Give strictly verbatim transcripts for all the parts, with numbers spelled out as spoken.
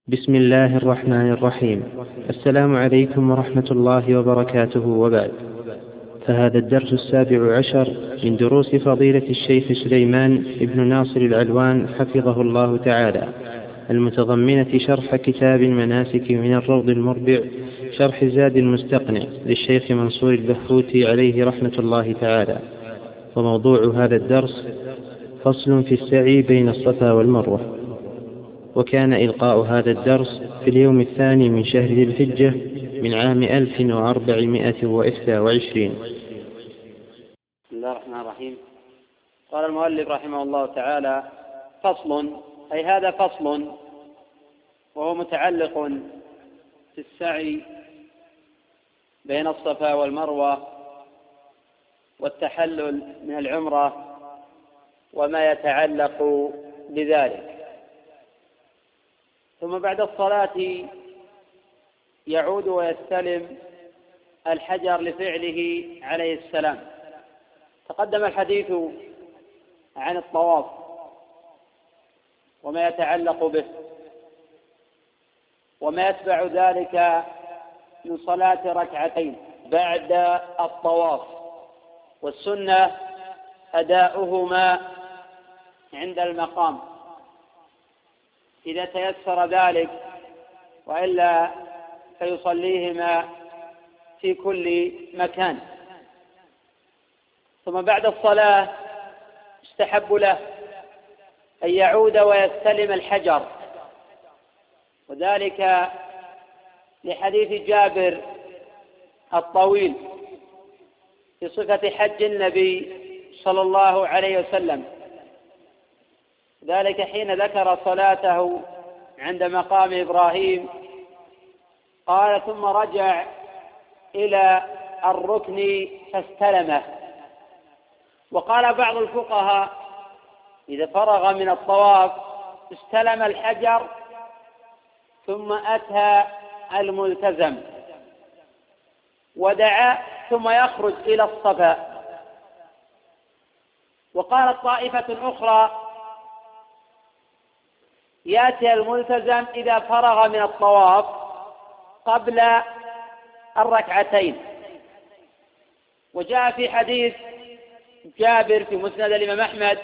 بسم الله الرحمن الرحيم. السلام عليكم ورحمة الله وبركاته، وبعد، فهذا الدرس السابع عشر من دروس فضيلة الشيخ سليمان بن ناصر العلوان حفظه الله تعالى، المتضمنة شرح كتاب المناسك من الروض المربع شرح زاد المستقنع للشيخ منصور البحوثي عليه رحمة الله تعالى. وموضوع هذا الدرس فصل في السعي بين الصفا والمروة. وكان إلقاء هذا الدرس في اليوم الثاني من شهر ذي الحجة من عام ألف وأربعمائة وإحدى وعشرين. بسم الله الرحمن الرحيم. قال المؤلف رحمه الله تعالى: فصل، أي هذا فصل وهو متعلق في السعي بين الصفا والمروة والتحلل من العمرة وما يتعلق بذلك. ثم بعد الصلاة يعود ويستلم الحجر لفعله عليه السلام. تقدم الحديث عن الطواف وما يتعلق به وما يتبع ذلك من صلاة ركعتين بعد الطواف، والسنة أداؤهما عند المقام إذا تيسر ذلك، وإلا فيصليهما في كل مكان. ثم بعد الصلاة يستحب له أن يعود ويستلم الحجر، وذلك لحديث جابر الطويل في صفة حج النبي صلى الله عليه وسلم، ذلك حين ذكر صلاته عند مقام إبراهيم قال: ثم رجع إلى الركن فاستلمه. وقال بعض الفقهاء: إذا فرغ من الطواف استلم الحجر ثم أتى الملتزم ودعا ثم يخرج إلى الصفا. وقالت طائفة أخرى: يأتي الملتزم إذا فرغ من الطواف قبل الركعتين. وجاء في حديث جابر في مسند الإمام أحمد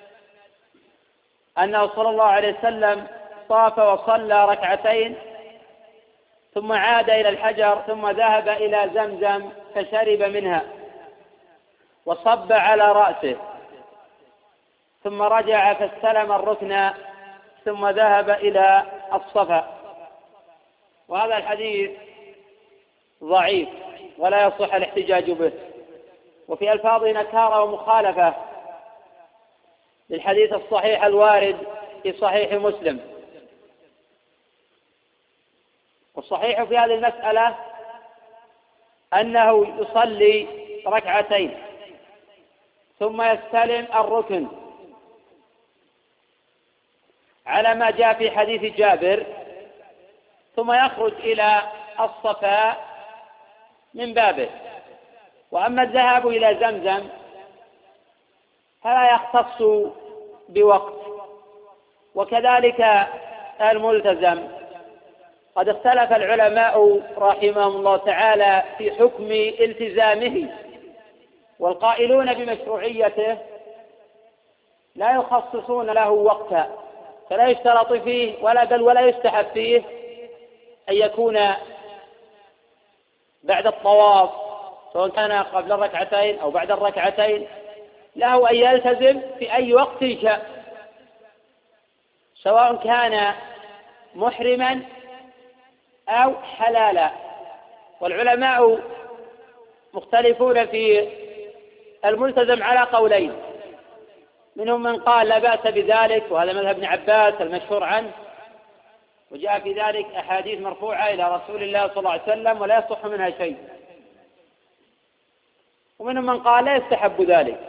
أنه صلى الله عليه وسلم طاف وصلى ركعتين ثم عاد إلى الحجر ثم ذهب إلى زمزم فشرب منها وصب على رأسه ثم رجع فاستلم الركن ثم ذهب إلى الصفا. وهذا الحديث ضعيف ولا يصح الاحتجاج به، وفي ألفاظ نكارة ومخالفة للحديث الصحيح الوارد في صحيح مسلم. والصحيح في هذه المسألة أنه يصلي ركعتين ثم يستلم الركن على ما جاء في حديث جابر، ثم يخرج إلى الصفا من بابه. وأما الذهاب إلى زمزم فلا يختص بوقت، وكذلك الملتزم. قد اختلف العلماء رحمهم الله تعالى في حكم التزامه، والقائلون بمشروعيته لا يخصصون له وقتا، فلا يشترط فيه ولا بل ولا يستحب فيه أن يكون بعد الطواف، سواء كان قبل الركعتين أو بعد الركعتين، له أن يلتزم في أي وقت شاء، سواء كان محرما أو حلالا. والعلماء مختلفون في الملتزم على قولين، منهم من قال لا بأس بذلك، وهذا مذهب ابن عباس المشهور عنه، وجاء في ذلك أحاديث مرفوعة إلى رسول الله صلى الله عليه وسلم ولا يصح منها شيء. ومنهم من قال لا يستحب ذلك،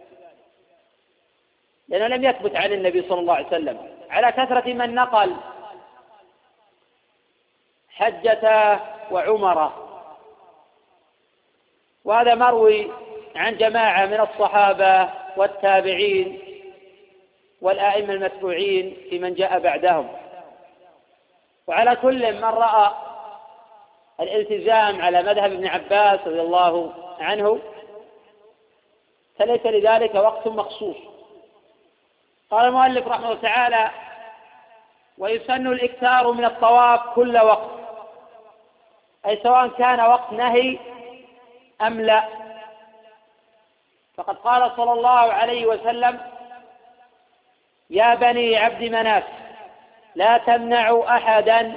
لأنه لم يثبت عن النبي صلى الله عليه وسلم، على كثرة من نقل حجة وعمرة. وهذا مروي عن جماعة من الصحابة والتابعين والآئمة المتبوعين في من جاء بعدهم. وعلى كل من رأى الالتزام على مذهب ابن عباس رضي الله عنه فليس لذلك وقت مخصوص. قال المؤلف رحمه الله تعالى: ويسن الإكثار من الطواف كل وقت، أي سواء كان وقت نهي أم لا. فقد قال صلى الله عليه وسلم: يا بني عبد مناف لا تمنعوا أحدا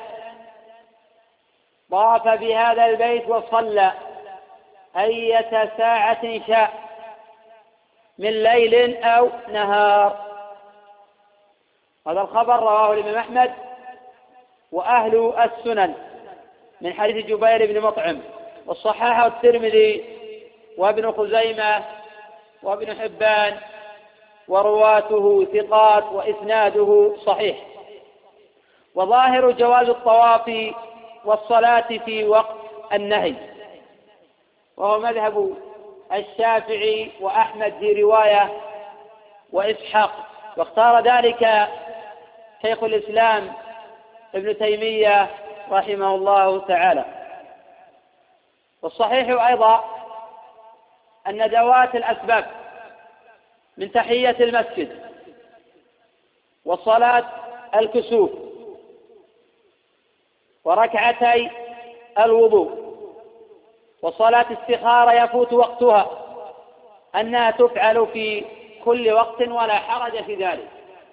طاف بهذا البيت وصلى أية ساعة شاء من ليل أو نهار. هذا الخبر رواه الإمام أحمد وأهل السنن من حديث جبير بن مطعم، والصحاحة الترمذي وابن خزيمة وابن حبان، ورواته ثقات وإسناده صحيح. وظاهر جواز الطواف والصلاة في وقت النهي، وهو مذهب الشافعي وأحمد في رواية وإسحاق، واختار ذلك شيخ الإسلام ابن تيمية رحمه الله تعالى. والصحيح أيضا أن ذوات الأسباب من تحية المسجد وصلاة الكسوف وركعتي الوضوء وصلاة استخارة يفوت وقتها أنها تفعل في كل وقت ولا حرج في ذلك.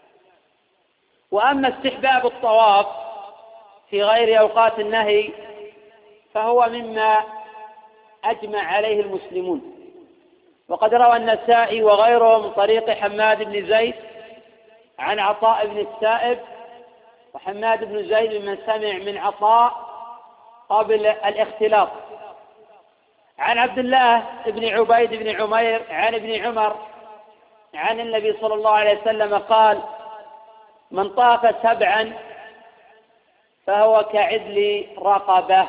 وأما استحباب الطواف في غير أوقات النهي فهو مما أجمع عليه المسلمون. وقد روى النسائي وغيره من طريق حماد بن زيد عن عطاء بن السائب، وحماد بن زيد ممن سمع من عطاء قبل الاختلاط، عن عبد الله بن عبيد بن عمير عن ابن عمر عن النبي صلى الله عليه وسلم قال: من طاف سبعا فهو كعدل رقبة.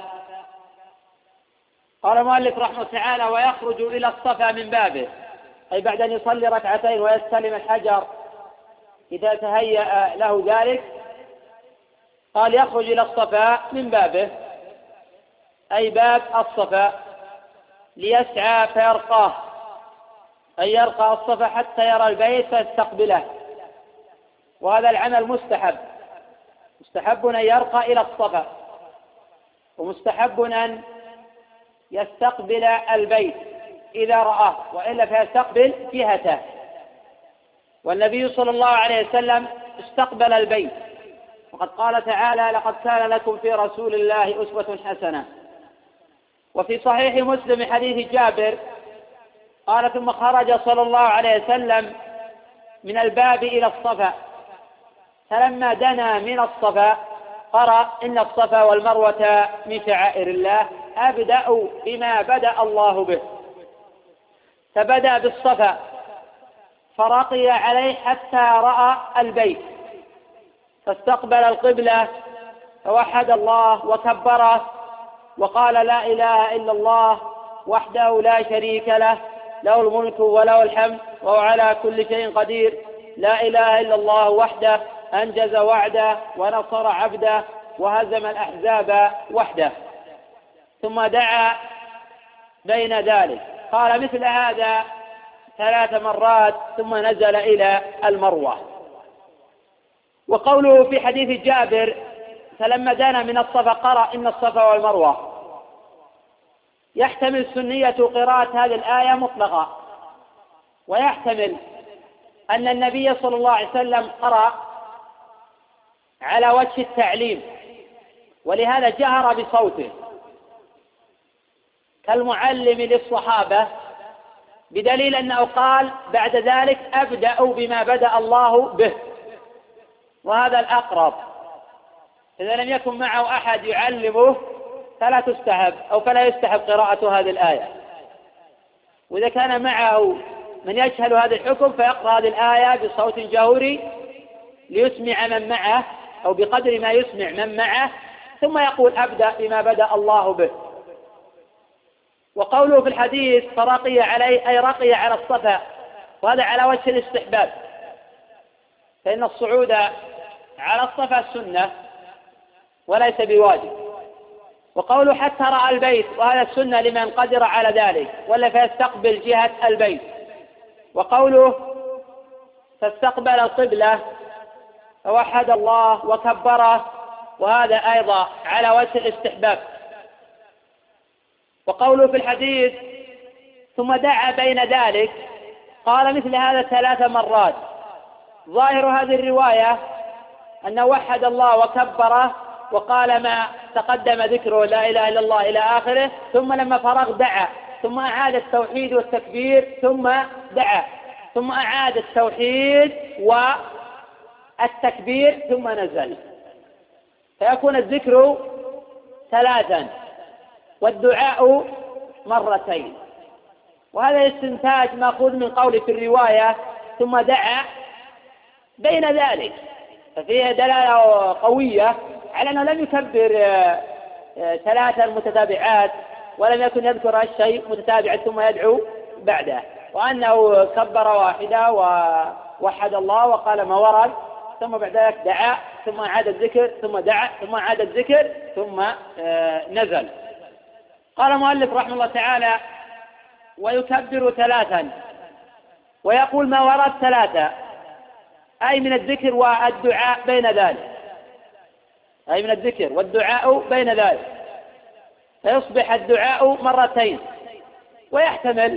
قال المؤلف رحمه الله تعالى: ويخرج إلى الصفا من بابه، أي بعد أن يصلي ركعتين ويستلم الحجر إذا تهيأ له ذلك. قال: يخرج إلى الصفا من بابه، أي باب الصفا، ليسعى فيرقاه، أي يرقى الصفا حتى يرى البيت فيستقبله. وهذا العمل مستحب، مستحب أن يرقى إلى الصفا، ومستحب أن يستقبل البيت إذا رآه، وإلا فيستقبل جهته. والنبي صلى الله عليه وسلم استقبل البيت، وقد قال تعالى: لقد كان لكم في رسول الله أسوة حسنة. وفي صحيح مسلم حديث جابر قال: ثم خرج صلى الله عليه وسلم من الباب إلى الصفا، فلما دنا من الصفا قرأ: إن الصفا والمروة من شعائر الله، أبدأ بما بدأ الله به. فبدأ بالصفا فرقي عليه حتى رأى البيت، فاستقبل القبلة فوحد الله وكبره وقال: لا إله إلا الله وحده لا شريك له، له الملك وله الحمد وهو على كل شيء قدير، لا إله إلا الله وحده أنجز وعده ونصر عبده وهزم الأحزاب وحده. ثم دعا بين ذلك، قال مثل هذا ثلاث مرات، ثم نزل إلى المروة. وقوله في حديث جابر: فلما دنا من الصفا قرأ: إن الصفا والمروة، يحتمل سنية قراءة هذه الآية مطلقة، ويحتمل أن النبي صلى الله عليه وسلم قرأ على وجه التعليم، ولهذا جهر بصوته كالمعلم للصحابة، بدليل أنه قال بعد ذلك: أبدأ بما بدأ الله به، وهذا الأقرب. إذا لم يكن معه أحد يعلمه فلا تستحب أو فلا يستحب قراءة هذه الآية. وإذا كان معه من يجهل هذا الحكم فيقرأ هذه الآية بصوت جهوري ليسمع من معه، أو بقدر ما يسمع من معه، ثم يقول: أبدأ بما بدأ الله به. وقوله في الحديث: فرقي عليه، أي رقي على الصفا، وهذا على وجه الاستحباب، فإن الصعود على الصفا سنة، وليس بواجب. وقوله حتى رأى البيت، وهذا السنة لمن قدر على ذلك ولا فيستقبل جهة البيت. وقوله فاستقبل القبلة فوحد الله وكبره، وهذا أيضا على وجه الاستحباب. وقوله في الحديث ثم دعا بين ذلك، قال مثل هذا ثلاث مرات. ظاهر هذه الرواية أنه وحد الله وكبره وقال ما تقدم ذكره لا إله إلا الله إلى آخره، ثم لما فرغ دعا، ثم أعاد التوحيد والتكبير، ثم دعا، ثم أعاد التوحيد والتكبير، ثم نزل، فيكون الذكر ثلاثا والدعاء مرتين. وهذا استنتاج مأخوذ من قوله في الرواية ثم دعا بين ذلك، ففيه دلالة قوية على أنه لم يكبر ثلاثا متتابعات ولم يكن يذكر الشيء متتابعا ثم يدعو بعده، وأنه كبر واحدة ووحد الله وقال ما ورد، ثم بعد ذلك دعا، ثم عاد الذكر، ثم دعا، ثم عاد الذكر، ثم نزل. قال المؤلف رحمه الله تعالى ويكبر ثلاثا ويقول ما ورد ثلاثة، أي من الذكر والدعاء بين ذلك، أي من الذكر والدعاء بين ذلك، فيصبح الدعاء مرتين. ويحتمل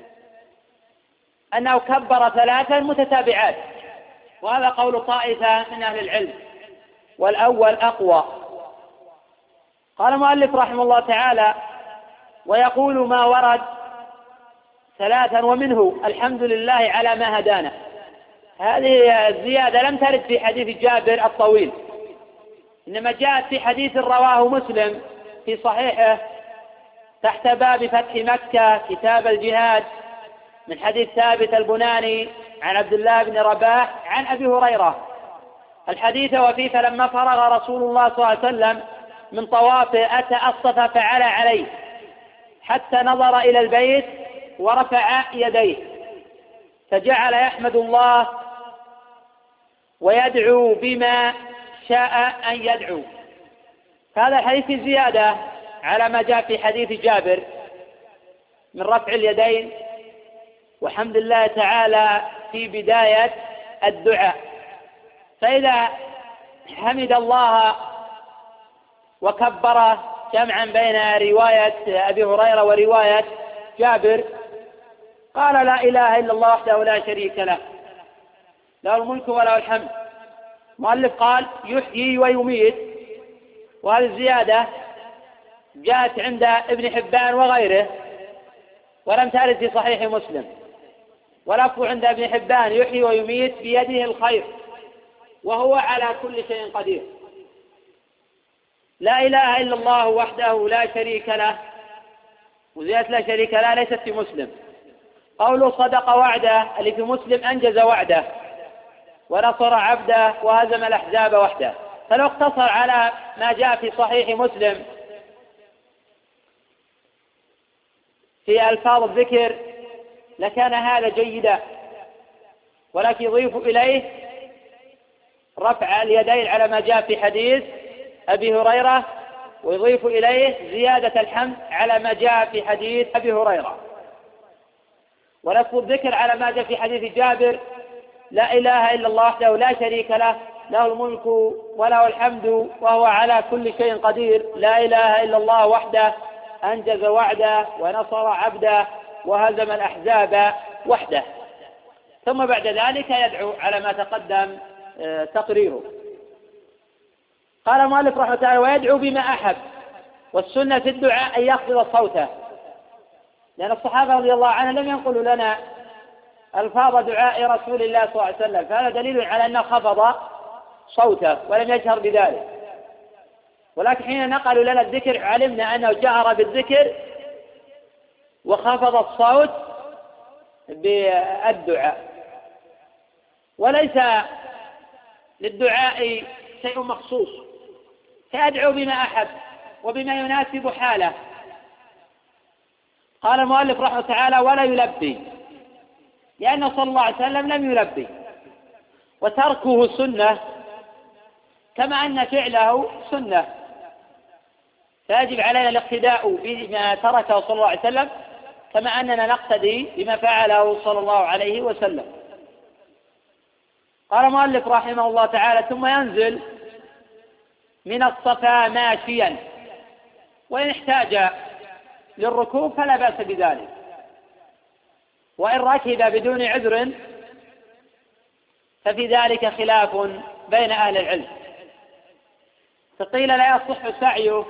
أنه كبر ثلاثا متتابعات، وهذا قول طائفة من أهل العلم، والأول أقوى. قال المؤلف رحمه الله تعالى ويقول ما ورد ثلاثا ومنه الحمد لله على ما هدانا. هذه الزيادة لم ترد في حديث جابر الطويل، إنما جاءت في حديث رواه مسلم في صحيحه تحت باب فتح مكة كتاب الجهاد من حديث ثابت البناني عن عبد الله بن رباح عن أبي هريرة الحديث وفيه فلما فرغ رسول الله صلى الله عليه وسلم من طوافه أتى الصفا فعلى عليه حتى نظر إلى البيت ورفع يديه فجعل يحمد الله ويدعو بما شاء أن يدعو. هذا الحديث زيادة على ما جاء في حديث جابر من رفع اليدين وحمد الله تعالى في بداية الدعاء. فإذا حمد الله وكبره جمعا بين رواية أبي هريرة ورواية جابر قال لا إله إلا الله وحده لا شريك له له الملك وله الحمد. مؤلف قال يحيي ويميت، وهذه الزيادة جاءت عند ابن حبان وغيره ولم ترد في صحيح مسلم. ولفظ عند ابن حبان يحيي ويميت بيده الخير وهو على كل شيء قدير. لا إله إلا الله وحده لا شريك له، وزيادة لا شريك له ليست في مسلم. قوله صدق وعده اللي في مسلم أنجز وعده ونصر عبده وهزم الأحزاب وحده. فلو اقتصر على ما جاء في صحيح مسلم في ألفاظ الذكر لكان هذا جيدا، ولكن يضيف إليه رفع اليدين على ما جاء في حديث أبي هريرة، ويضيف إليه زيادة الحمد على ما جاء في حديث أبي هريرة. ولفظ الذكر على ما جاء في حديث جابر لا إله إلا الله وحده لا شريك له له الملك وله الحمد وهو على كل شيء قدير. لا إله إلا الله وحده أنجز وعده ونصر عبده وهزم الأحزاب وحده. ثم بعد ذلك يدعو على ما تقدم تقريره. قال المؤلف رحمه الله ويدعو بما أحب، والسنة في الدعاء أن يخفض صوته، لأن الصحابة رضي الله عنهم لم ينقلوا لنا ألفاظ دعاء رسول الله صلى الله عليه وسلم، فهذا دليل على أنه خفض صوته ولم يجهر بذلك. ولكن حين نقلوا لنا الذكر علمنا أنه جهر بالذكر وخفض الصوت بالدعاء. وليس للدعاء شيء مخصوص، فأدعو بما أحب وبما يناسب حاله. قال المؤلف رحمه الله تعالى ولا يلبي، لأنه صلى الله عليه وسلم لم يلبي، وتركه سنة كما أن فعله سنة، فيجب علينا الاقتداء بما تركه صلى الله عليه وسلم كما أننا نقتدي بما فعله صلى الله عليه وسلم. قال المؤلف رحمه الله تعالى: ثم ينزل من الصفا ماشيا، وإن احتاج للركوب فلا بأس بذلك، وإن ركب بدون عذر ففي ذلك خلاف بين أهل العلم، فقيل لا يصح سعيه،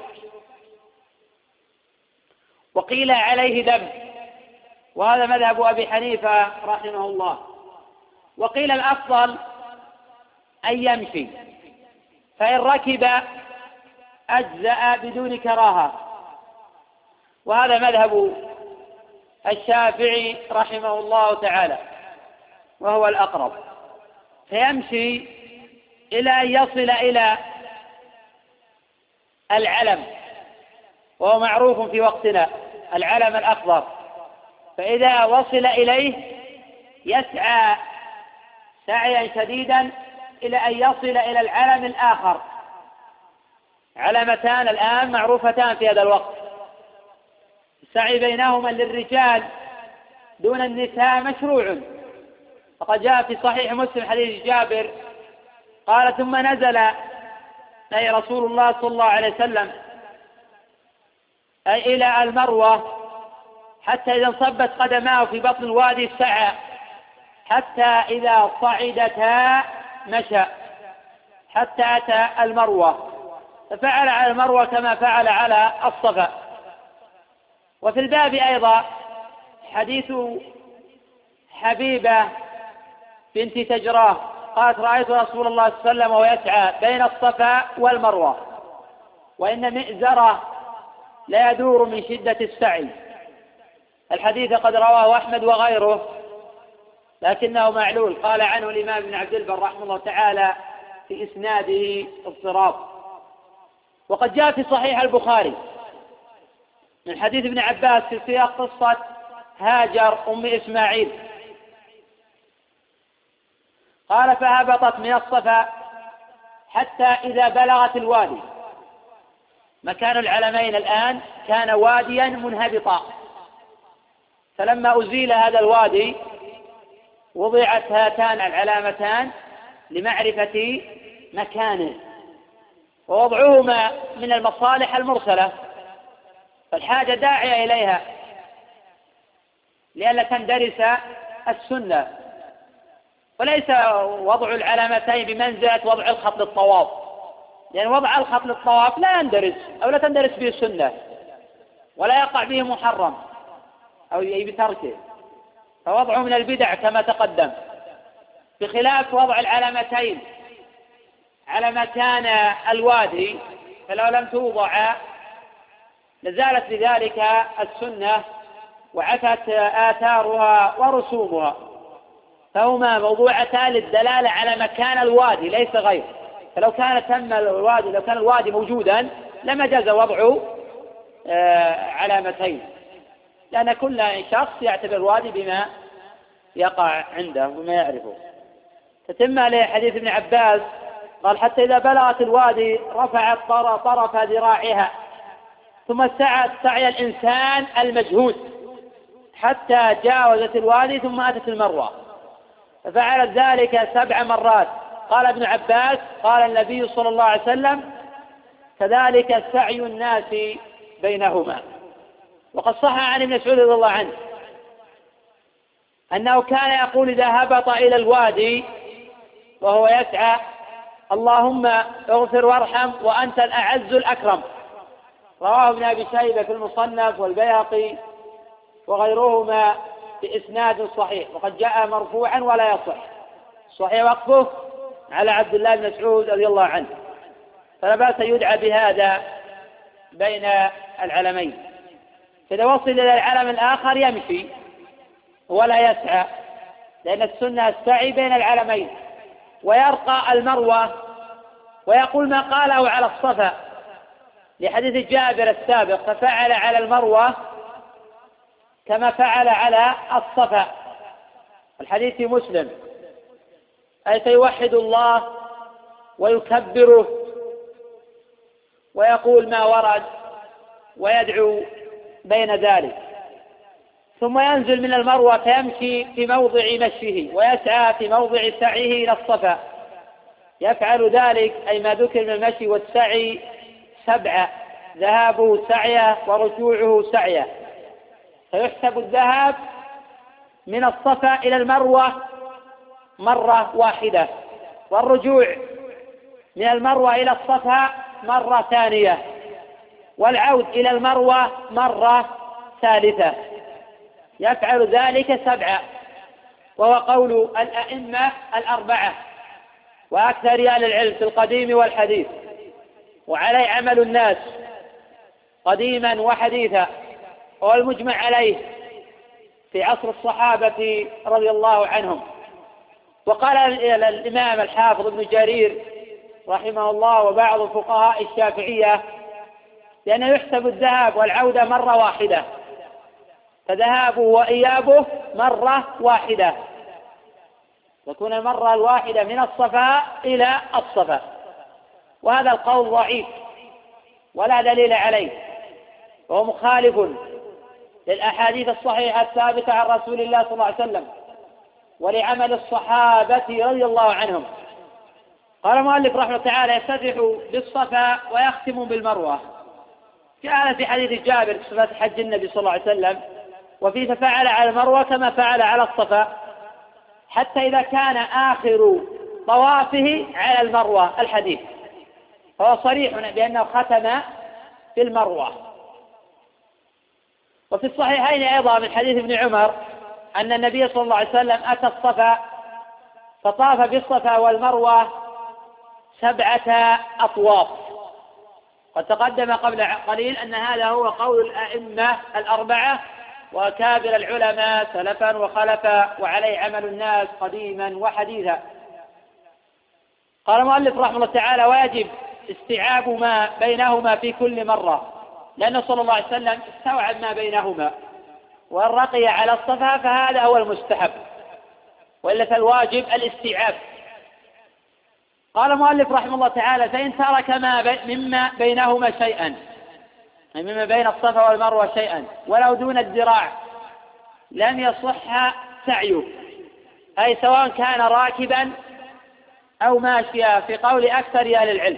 وقيل عليه دم، وهذا مذهب أبي حنيفة رحمه الله، وقيل الأفضل أن يمشي، فإن ركب أجزأ بدون كراهة، وهذا مذهب الشافعي رحمه الله تعالى وهو الأقرب، فيمشي إلى أن يصل إلى العلم، وهو معروف في وقتنا العلم الأخضر، فإذا وصل إليه يسعى سعيا شديدا إلى أن يصل إلى العلم الآخر. علمتان الآن معروفتان في هذا الوقت، السعي بينهما للرجال دون النساء مشروع، فقد جاء في صحيح مسلم حديث جابر قال: ثم نزل أي رسول الله صلى الله عليه وسلم أي إلى المروة، حتى إذا انصبت قدماه في بطن الوادي سعى، حتى إذا صعدتا مشى، حتى أتى المروة، ففعل على المروة كما فعل على الصفا. وفي الباب أيضا حديث حبيبة بنت تجراه قالت: رأيت رسول الله صلى الله عليه وسلم وهو يسعى بين الصفا والمروة، وإن مئزره لا يدور من شدة السعي. الحديث قد رواه أحمد وغيره لكنه معلول، قال عنه الإمام ابن عبد البر رحمه الله تعالى في إسناده اضطراب. وقد جاء في صحيح البخاري من حديث ابن عباس في سياق قصة هاجر أم إسماعيل قال: فهبطت من الصفا حتى إذا بلغت الوادي، مكان العلمين الآن كان واديا منهبطا، فلما أزيل هذا الوادي وضعت هاتان العلامتان لمعرفة مكانه، ووضعهما من المصالح المرسلة، فالحاجة داعية إليها لئلا تندرس السنة، وليس وضع العلامتين بمنزلة وضع الخط للطواف، لأن يعني وضع الخط للطواف لا يندرس أو لا تندرس به السنة ولا يقع به محرم أو بتركه، فوضعه من البدع كما تقدم، بخلاف وضع العلامتين على مكان الوادي، فلو لم توضع لزالت بذلك السنة وعفت آثارها ورسومها، فهما موضوعتان للدلالة على مكان الوادي ليس غير، فلو كان تم الوادي لو كان الوادي موجودا لما جاز وضع علامتين، لأن كل شخص يعتبر الوادي بما يقع عنده وما يعرفه. تتم عليه حديث ابن عباس قال: حتى إذا بلغت الوادي رفعت طرف ذراعها، ثم سعت سعي الإنسان المجهود حتى جاوزت الوادي ثم أتت المروة، ففعلت ذلك سبع مرات. قال ابن عباس: قال النبي صلى الله عليه وسلم: كذلك سعي الناس بينهما. وقد صح عن ابن مسعود رضي الله عنه أنه كان يقول إذا هبط إلى الوادي وهو يسعى: اللهم اغفر وارحم وأنت الأعز الأكرم. رواه ابن أبي شيبة في المصنف والبيهقي وغيرهما بإسناد صحيح، وقد جاء مرفوعا ولا يصح، صحيح وقفه على عبد الله بن مسعود رضي الله عنه، فلا بأس يدعى بهذا بين العلمين. فإذا وصل إلى العلم الآخر يمشي ولا يسعى، لأن السنة السعي بين العلمين، ويرقى المروة ويقول ما قاله على الصفا لحديث جابر السابق: ففعل على المروة كما فعل على الصفا. الحديث في مسلم: أي فيوحد الله ويكبره ويقول ما ورد ويدعو بين ذلك، ثم ينزل من المروة فيمشي في موضع مشيه ويسعى في موضع سعيه إلى الصفا. يفعل ذلك أي ما ذكر من المشي والسعي سبعة، ذهابه سعيه ورجوعه سعيه، فيحسب الذهاب من الصفا إلى المروة مرة واحدة، والرجوع من المروة إلى الصفا مرة ثانية، والعود إلى المروة مرة ثالثة. يفعل ذلك سبعة، وهو قول الأئمة الأربعة وأكثر أهل العلم في القديم والحديث، وعليه عمل الناس قديما وحديثا، وهو المجمع عليه في عصر الصحابة رضي الله عنهم. وقال الإمام الحافظ ابن جرير رحمه الله وبعض فقهاء الشافعية لأنه يحسب الذهاب والعودة مرة واحدة، فذهابه وإيابه مرة واحدة، تكون المرة الواحدة من الصفا إلى الصفا. وهذا القول ضعيف ولا دليل عليه، وهو مخالف للأحاديث الصحيحة الثابتة عن رسول الله صلى الله عليه وسلم ولعمل الصحابة رضي الله عنهم. قال المؤلف رحمه الله تعالى: يفتتح بالصفا ويختم بالمروة. جاء في حديث جابر في صفة حج النبي صلى الله عليه وسلم، وفيه ففعل على المروة كما فعل على الصفا، حتى إذا كان آخر طوافه على المروة الحديث، فهو صريح بأنه ختم في المروة. وفي الصحيحين أيضا من حديث ابن عمر أن النبي صلى الله عليه وسلم أتى الصفا فطاف بالصفا والمروة سبعة أطواف. قد تقدم قبل قليل أن هذا هو قول الأئمة الأربعة وأكابر العلماء سلفا وخلفا، وعليه عمل الناس قديما وحديثا. قال المؤلف رحمه الله تعالى: ويجب استيعاب ما بينهما في كل مرة، لأنه صلى الله عليه وسلم استوعب ما بينهما، وإن رقي على الصفا فهذا هو المستحب، وإلا فالواجب الاستيعاب. قال المؤلف رحمه الله تعالى: فإن ترك ما بي مما بينهما شيئا، أي مما بين الصفا والمروة شيئا ولو دون الذراع، لم يصح سعيه، أي سواء كان راكبا أو ماشيا، في قول أكثر أهل العلم،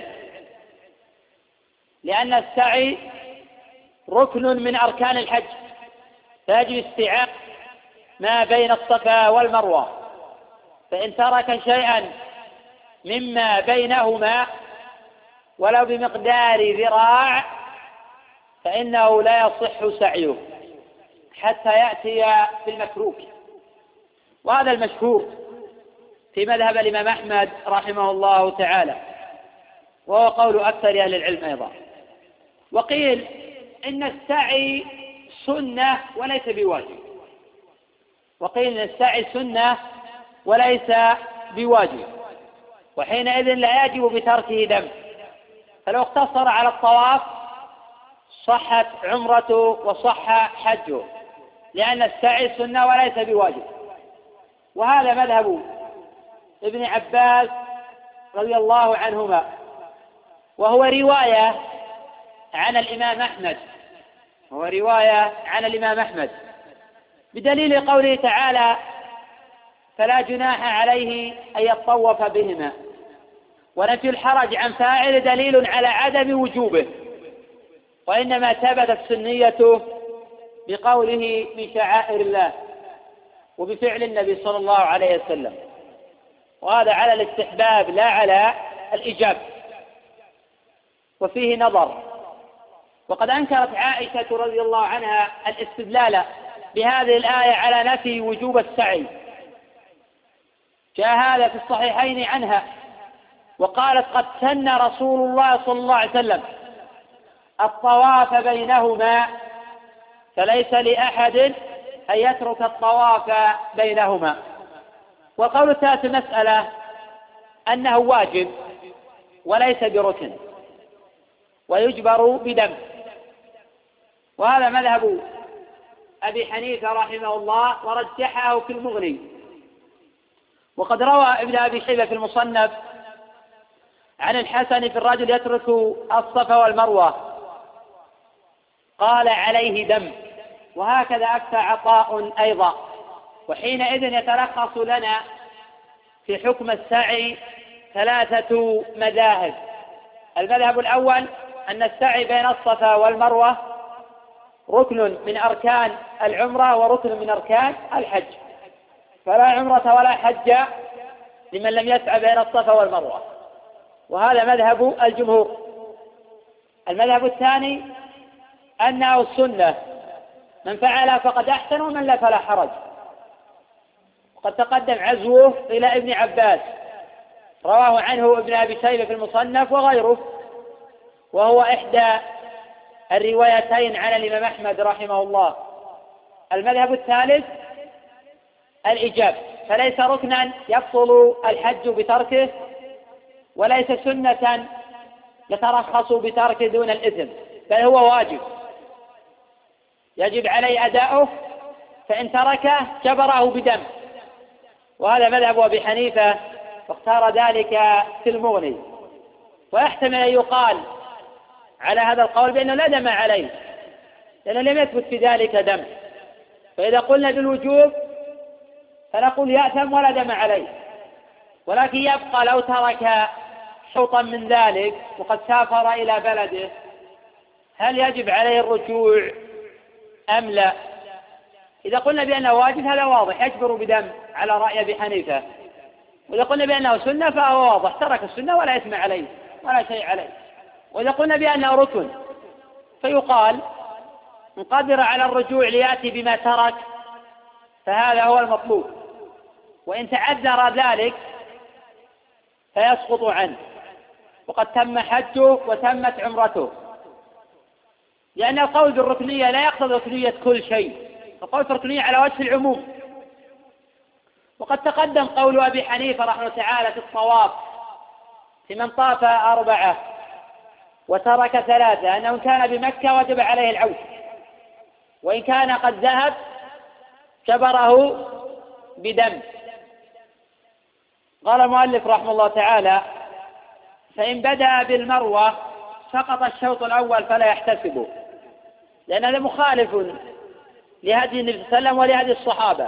لأن السعي ركن من أركان الحج، فيجب استيعاب ما بين الصفا والمروة. فإن ترك شيئا مما بينهما ولو بمقدار ذراع فإنه لا يصح سعيه حتى يأتي في المتروك. وهذا المشهور في مذهب الإمام أحمد رحمه الله تعالى، وهو قول أكثر أهل العلم أيضا. وقيل إن السعي سنة وليس بواجب، وقيل إن السعي سنة وليس بواجب، وحينئذ لا يجب بتركه دم، فلو اقتصر على الطواف صحت عمرته وصح حجه، لأن السعي سنة وليس بواجب. وهذا مذهب ابن عباس رضي الله عنهما، وهو رواية عن الإمام أحمد وهو رواية عن الإمام أحمد بدليل قوله تعالى: فلا جناح عليه أن يطوف بهما. ونفي الحرج عن فاعل دليل على عدم وجوبه، وإنما ثبتت سنيته بقوله من شعائر الله وبفعل النبي صلى الله عليه وسلم، وهذا على الاستحباب لا على الإيجاب، وفيه نظر. وقد أنكرت عائشة رضي الله عنها الاستدلال بهذه الآية على نفي وجوب السعي، جاء هذا في الصحيحين عنها، وقالت: قد سن رسول الله صلى الله عليه وسلم الطواف بينهما، فليس لأحد أن يترك الطواف بينهما. والقول الثالث المسألة أنه واجب وليس بركن، ويجبر بدم، وهذا مذهب أبي حنيفة رحمه الله ورجحه في المغني. وقد روى ابن أبي شيبة في المصنف عن الحسن في الرجل يترك الصفا والمروة قال عليه دم. وهكذا أفتى عطاء أيضا. وحينئذ يتلخص لنا في حكم السعي ثلاثة مذاهب. المذهب الأول أن السعي بين الصفا والمروة ركن من أركان العمرة وركن من أركان الحج، فلا عمرة ولا حج لمن لم يسعى بين الصفا والمروة، وهذا مذهب الجمهور. المذهب الثاني أنه السنة، من فعل فقد أحسن ومن لا فلا حرج. وقد تقدم عزوه إلى ابن عباس، رواه عنه ابن أبي شيبة في المصنف وغيره، وهو إحدى الروايتين عن الإمام أحمد رحمه الله. المذهب الثالث الإجاب، فليس ركنا يبطل الحج بتركه، وليس سنة يترخص بتركه دون الإثم، بل هو واجب يجب عليه أداؤه، فإن تركه جبره بدم. وهذا مذهب أبي حنيفة، واختار ذلك في المغني. ويحتمل أن يقال على هذا القول بأنه لا دم عليه، لأنه لم يثبت في ذلك دم. فإذا قلنا بالوجوب فنقول يأثم ولا دم عليه، ولكن يبقى لو ترك شوطا من ذلك وقد سافر إلى بلده هل يجب عليه الرجوع أم لا؟ إذا قلنا بأنه واجب هذا واضح، يجبر بدم على رأي أبي حنيفة. وإذا قلنا بأنه سنة فهو واضح، ترك السنة ولا إثم عليه ولا شيء عليه. وإذا قلنا بأنه ركن فيقال إن قدر على الرجوع ليأتي بما ترك فهذا هو المطلوب، وإن تعذر ذلك فيسقط عنه، وقد تم حجه وتمت عمرته. لأن القول بالركنية لا يقتضي ركنية كل شيء، القول بالركنية على وجه العموم. وقد تقدم قول أبي حنيفة رحمه الله تعالى في الطواف في من طاف أربعة وترك ثلاثة، أنه كان بمكة وجب عليه العود، وإن كان قد ذهب جبره بدم. قال المؤلف رحمه الله تعالى: فإن بدأ بالمروة سقط الشوط الأول فلا يحتسبه، لأن هذا مخالف لهدي النبي صلى الله عليه وسلم ولهدي الصحابة،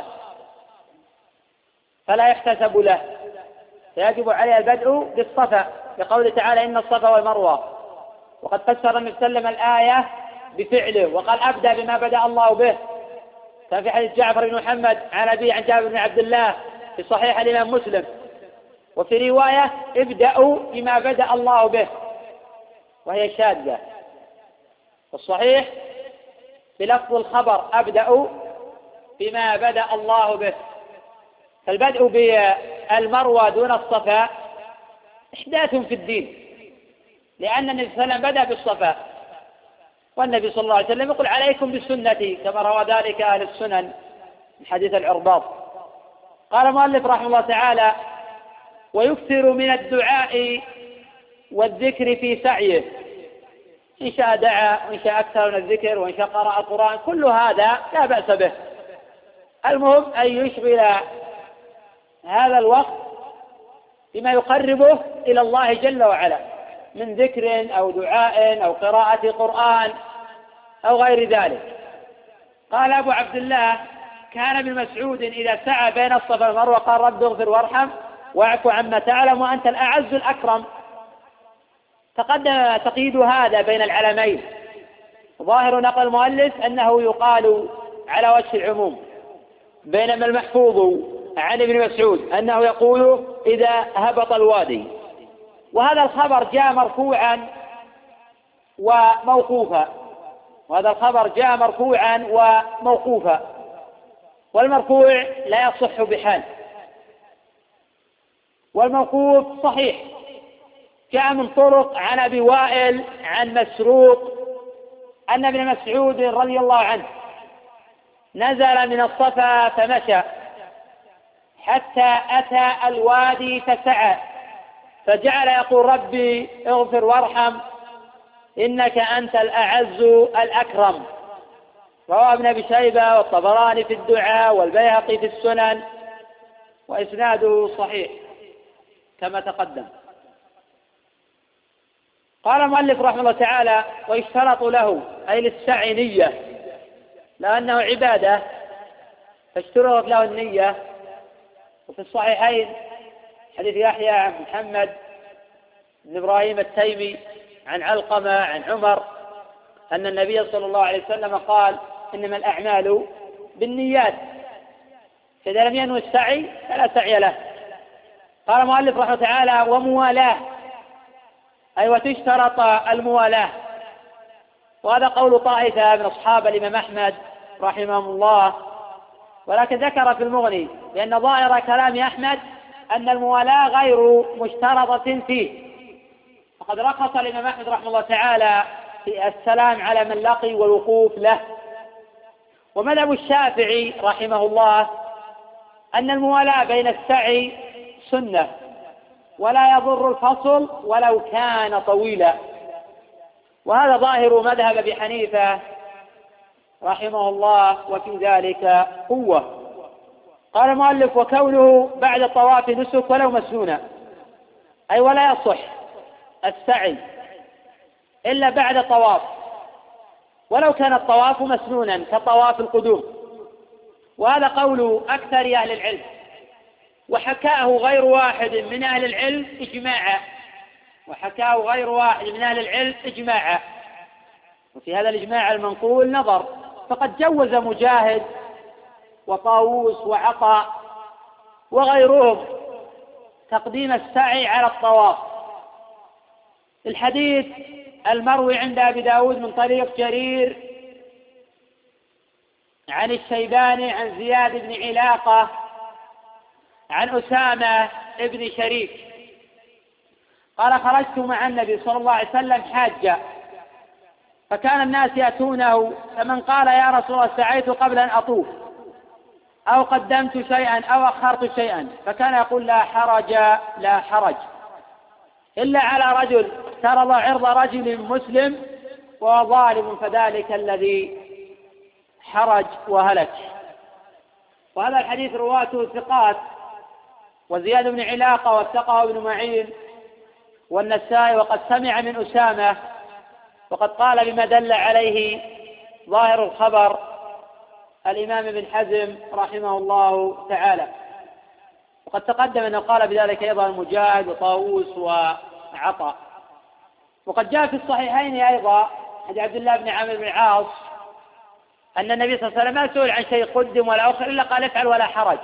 فلا يحتسب له، فيجب عليه البدء بالصفا بقوله تعالى: إن الصفا والمروة. وقد فسر النبي صلى الله عليه وسلم الآية بفعله وقال: أبدأ بما بدأ الله به، كان في حديث جعفر بن محمد عن أبي عن جابر بن عبد الله في صحيح الإمام مسلم. وفي رواية: ابدأوا بما بدأ الله به، وهي شاذة. الصحيح بلفظ الخبر: أبدأوا بما بدأ الله به. فالبدء بالمروة دون الصفا إحداث في الدين، لأن النبي صلى الله عليه وسلم بدأ بالصفا، والنبي صلى الله عليه وسلم يقول: عليكم بسنتي، كما روى ذلك أهل السنن من حديث العرباط. قال المؤلف رحمه الله تعالى: ويكثر من الدعاء والذكر في سعيه، إن شاء دعا وإن شاء أكثر من الذكر وإن شاء قرأ القرآن، كل هذا لا بأس به. المهم أن يشغل هذا الوقت بما يقربه إلى الله جل وعلا من ذكر أو دعاء أو قراءة قرآن أو غير ذلك. قال أبو عبد الله: كان ابن مسعود إذا سعى بين الصفا والمروة قال: رب اغفر وارحم واعف عما تعلم وأنت الأعز الأكرم. تقدم تقييد هذا بين العلمين. ظاهر نقل المؤلف أنه يقال على وجه العموم، بينما المحفوظ عن ابن مسعود أنه يقول: إذا هبط الوادي. وهذا الخبر جاء مرفوعا وموقوفا، وهذا الخبر جاء مرفوعا وموقوفا، والمرفوع لا يصح بحال، والموقوف صحيح. جاء من طرق عن أبي وائل عن مسروق أن ابن مسعود رضي الله عنه نزل من الصفا فمشى حتى أتى الوادي فسعى، فجعل يقول: ربي اغفر وارحم إنك أنت الأعز الأكرم. رواه ابن أبي شيبة والطبراني في الدعاء والبيهقي في السنن، وإسناده صحيح كما تقدم. قال المؤلف رحمه الله تعالى: ويشترط له أي للسعي نية، لأنه عبادة فاشترط له النية. وفي الصحيحين حديث يحيى عن محمد بن إبراهيم التيمي عن علقمة عن عمر أن النبي صلى الله عليه وسلم قال: إنما الأعمال بالنيات، فإذا لم ينوي السعي فلا سعي له. قال المؤلف رحمه الله تعالى: وموالاة أي وتشترط الموالاة. وهذا قول طائفة من أصحاب الإمام أحمد رحمهم الله، ولكن ذكر في المغني لأن ظاهر كلام أحمد أن الموالاة غير مشترطة فيه، وقد رخص الإمام أحمد رحمه الله تعالى في السلام على من لقي والوقوف له. ومذهب الشافعي رحمه الله أن الموالاة بين السعي سنة، ولا يضر الفصل ولو كان طويلا، وهذا ظاهر مذهب أبي حنيفة رحمه الله، وفي ذلك قوة. قال المؤلف: وكونه بعد الطواف نسك ولو مسنونا، أي ولا يصح السعي إلا بعد الطواف ولو كان الطواف مسنونا كطواف القدوم، وهذا قول أكثر أهل العلم، وحكاه غير واحد من أهل العلم إجماعا وحكاه غير واحد من أهل العلم إجماعا وفي هذا الإجماع المنقول نظر، فقد جوز مجاهد وطاووس وعطاء وغيرهم تقديم السعي على الطواف. الحديث المروي عند أبي داود من طريق جرير عن الشيباني عن زياد بن علاقة عن أسامة بن شريك قال: خرجت مع النبي صلى الله عليه وسلم حاجة، فكان الناس يأتونه، فمن قال: يا رسول الله سعيت قبل أن أطوف، أو قدمت شيئا أو أخرت شيئا، فكان يقول: لا حرج لا حرج، إلا على رجل افترض عرض رجل مسلم وهو ظالم، فذلك الذي حرج وهلك. وهذا الحديث رواته ثقات، وزياد بن علاقة وثقه ابن معين والنسائي، وقد سمع من أسامة، وقد قال بما دل عليه ظاهر الخبر الإمام ابن حزم رحمه الله تعالى. وقد تقدم أنه قال بذلك أيضا مجاهد وطاووس وعطاء. وقد جاء في الصحيحين أيضا عن عبد الله بن عامر بن العاص أن النبي صلى الله عليه وسلم ما سئل عن شيء قدم ولا أخر إلا قال: افعل ولا حرج.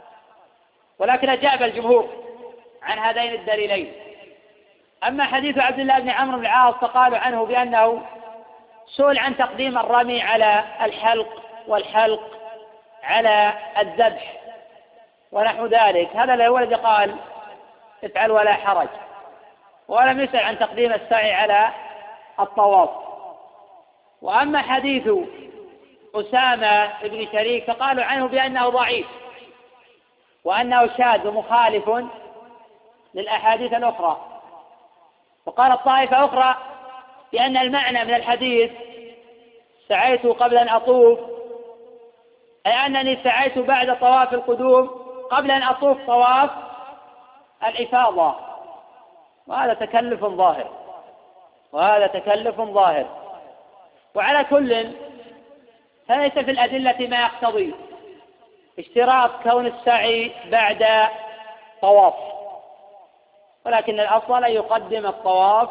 ولكن أجاب الجمهور عن هذين الدليلين. أما حديث عبد الله بن عمرو بن العاص فقالوا عنه بأنه سئل عن تقديم الرمي على الحلق والحلق على الذبح ونحو ذلك، هذا هو الذي قال: افعل ولا حرج، ولم يسأل عن تقديم السعي على الطواف. وأما حديث أسامة بن شريك فقالوا عنه بأنه ضعيف، وأنه شاذ ومخالف للأحاديث الأخرى. وقالت طائفة أخرى بأن المعنى من الحديث سعيت قبل أن أطوف، أي أنني سعيت بعد طواف القدوم قبل أن أطوف طواف الإفاضة، وهذا تكلف ظاهر وهذا تكلف ظاهر. وعلى كل فليس في الأدلة ما يقتضي اشتراط كون السعي بعد طواف، ولكن الأفضل أن يقدم الطواف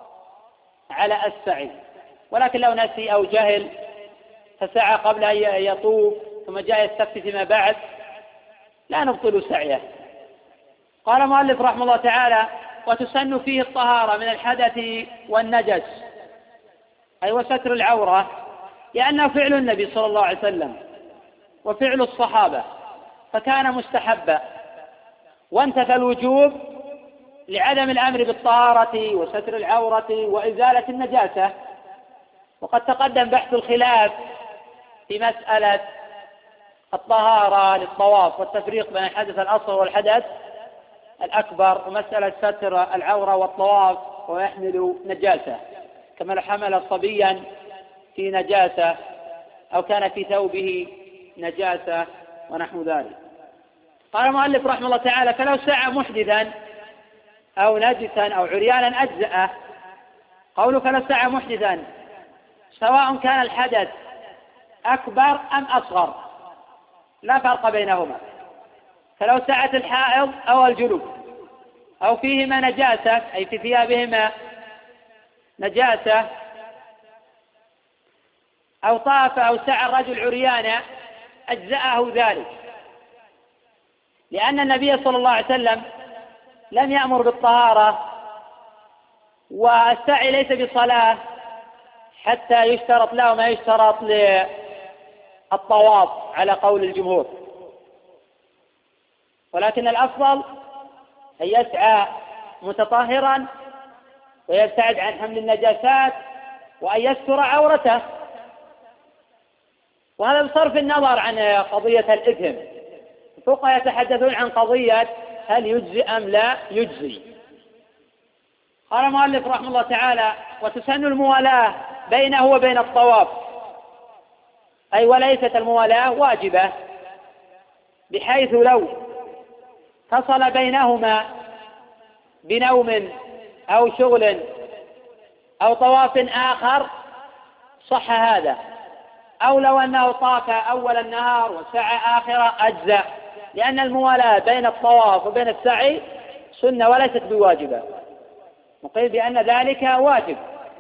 على السعي. ولكن لو نسي أو جهل فسعى قبل أن يطوف ثم جاء يستفتي فيما بعد لا نبطل سعيه. قال المؤلف رحمه الله تعالى: وتسن فيه الطهارة من الحدث والنجس، أي وستر العورة، لأنه فعل النبي صلى الله عليه وسلم وفعل الصحابة فكان مستحبا، وانتفى الوجوب لعدم الأمر بالطهارة وستر العورة وإزالة النجاسة. وقد تقدم بحث الخلاف في مسألة الطهارة للطواف والتفريق بين الحدث الأصغر والحدث الأكبر، ومسألة ستر العورة والطواف ويحمل نجاسة، كما لو حمل صبيا في نجاسة أو كان في ثوبه نجاسة ونحو ذلك. قال المؤلف رحمه الله تعالى: فلو سعى محدثا أو نجسا أو عريانا أجزأه، قولك لو سعى محدثا سواء كان الحدث أكبر أم أصغر لا فرق بينهما، فلو سعت الحائض أو الجنوب أو فيهما نجاسة أي في ثيابهما نجاسة أو طاف أو سعى الرجل عريانا أجزأه ذلك، لأن النبي صلى الله عليه وسلم لم يأمر بالطهارة، والسعي ليس بصلاة حتى يشترط له ما يشترط للطواف على قول الجمهور، ولكن الأفضل أن يسعى متطهرا ويبتعد عن حمل النجاسات وأن يستر عورته، وهذا بصرف النظر عن قضية الإثم. الفقهاء يتحدثون عن قضية هل يجزي أم لا يجزي. قال المؤلف رحمه الله تعالى: وتسن الموالاة بينه وبين الطواف، أي وليست الموالاة واجبة، بحيث لو فصل بينهما بنوم أو شغل أو طواف آخر صح هذا، أو لو أنه طاف أول النهار وسعى آخره أجزاء، لأن الموالاة بين الطواف وبين السعي سنة وليست بواجبة، نقول بأن ذلك واجب،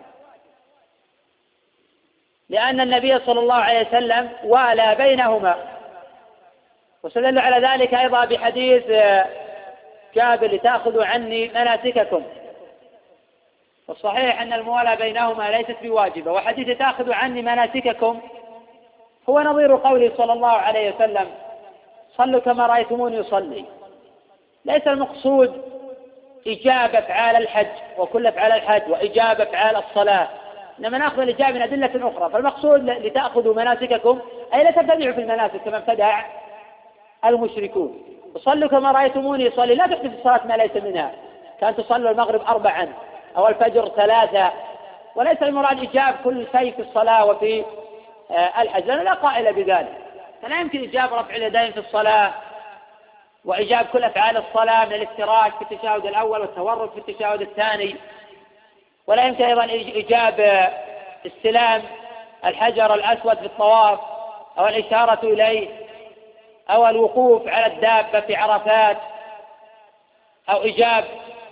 لأن النبي صلى الله عليه وسلم والى بينهما. واستدل على ذلك أيضا بحديث جابر: لتأخذوا عني مناسككم، والصحيح أن الموالاة بينهما ليست بواجبة. وحديث تأخذوا عني مناسككم هو نظير قوله صلى الله عليه وسلم: صلوا كما رأيتموني يصلي. ليس المقصود إجابة أفعال الحج وكل أفعال الحج وإجابة أفعال الصلاة، إنما نأخذ الإجابة من أدلة أخرى. فالمقصود لتأخذوا مناسككم أي لا تبتدعوا في المناسك كما ابتدع المشركون. صلوا كما رأيتموني يصلي، لا تحدث الصلاة ما ليس منها، كان تصلوا المغرب أربعا أو الفجر ثلاثة، وليس المراد إجابة كل شيء في الصلاة وفي الحج، لأنه لا قائل بذلك. فلا يمكن إجابة رفع اليدين في الصلاة وإجابة كل أفعال الصلاة من الافتراش في التشهد الأول والتورك في التشهد الثاني، ولا يمكن أيضا إجابة استلام الحجر الأسود في الطواف أو الإشارة إليه أو الوقوف على الدابة في عرفات أو إجابة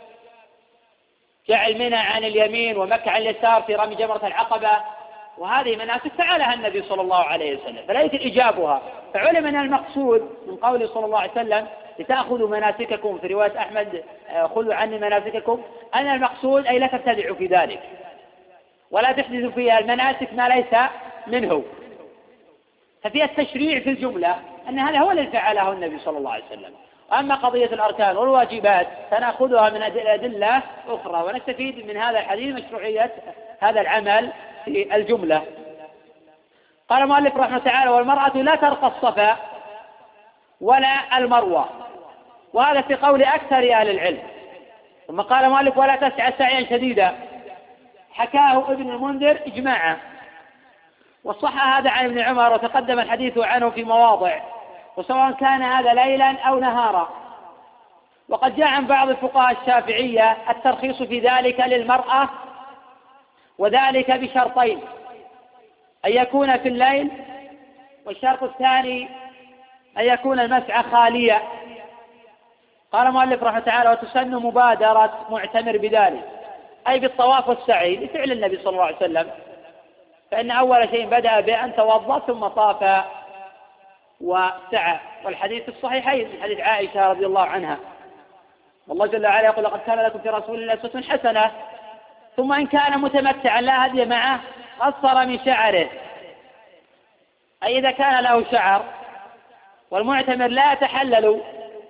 جعل منى عن اليمين ومكة عن اليسار في رمي جمرة العقبة، وهذه مناسك فعلها النبي صلى الله عليه وسلم فلا يمكن إجابها. فعلم أن المقصود من قوله صلى الله عليه وسلم: لتأخذوا مناسككم، في رواية أحمد: خذوا عني مناسككم، أن المقصود أي لا تبتدعوا في ذلك ولا تحدثوا في المناسك ما ليس منه. ففي التشريع في الجملة أن هذا هو الذي فعله النبي صلى الله عليه وسلم. أما قضية الأركان والواجبات فنأخذها من أدلة أخرى، ونستفيد من هذا الحديث مشروعية هذا العمل في الجملة. قال المؤلف رحمه الله تعالى: والمرأة لا ترقى الصفا ولا المروة، وهذا في قول أكثر أهل العلم. ثم قال المؤلف: ولا تسعى سعيا شديدا، حكاه ابن المنذر إجماعا، وصح هذا عن ابن عمر وتقدم الحديث عنه في مواضع، وسواء كان هذا ليلا أو نهارا. وقد جاء عن بعض الفقهاء الشافعية الترخيص في ذلك للمرأة، وذلك بشرطين: أن يكون في الليل، والشرط الثاني أن يكون المسعى خاليا. قال المؤلف رحمه تعالى: وتسن مبادرة معتمر بذلك، أي بالطواف والسعي، لفعل النبي صلى الله عليه وسلم، فإن أول شيء بدأ بأن توضأ ثم طاف وسعى، والحديث الصحيحين من حديث عائشة رضي الله عنها، والله جل وعلا يقول: لقد كان لكم في رسول الله أسوة حسنة. ثم إن كان متمتعا لا هدي معه قصر من شعره، أي إذا كان له شعر، والمعتمر لا يتحلل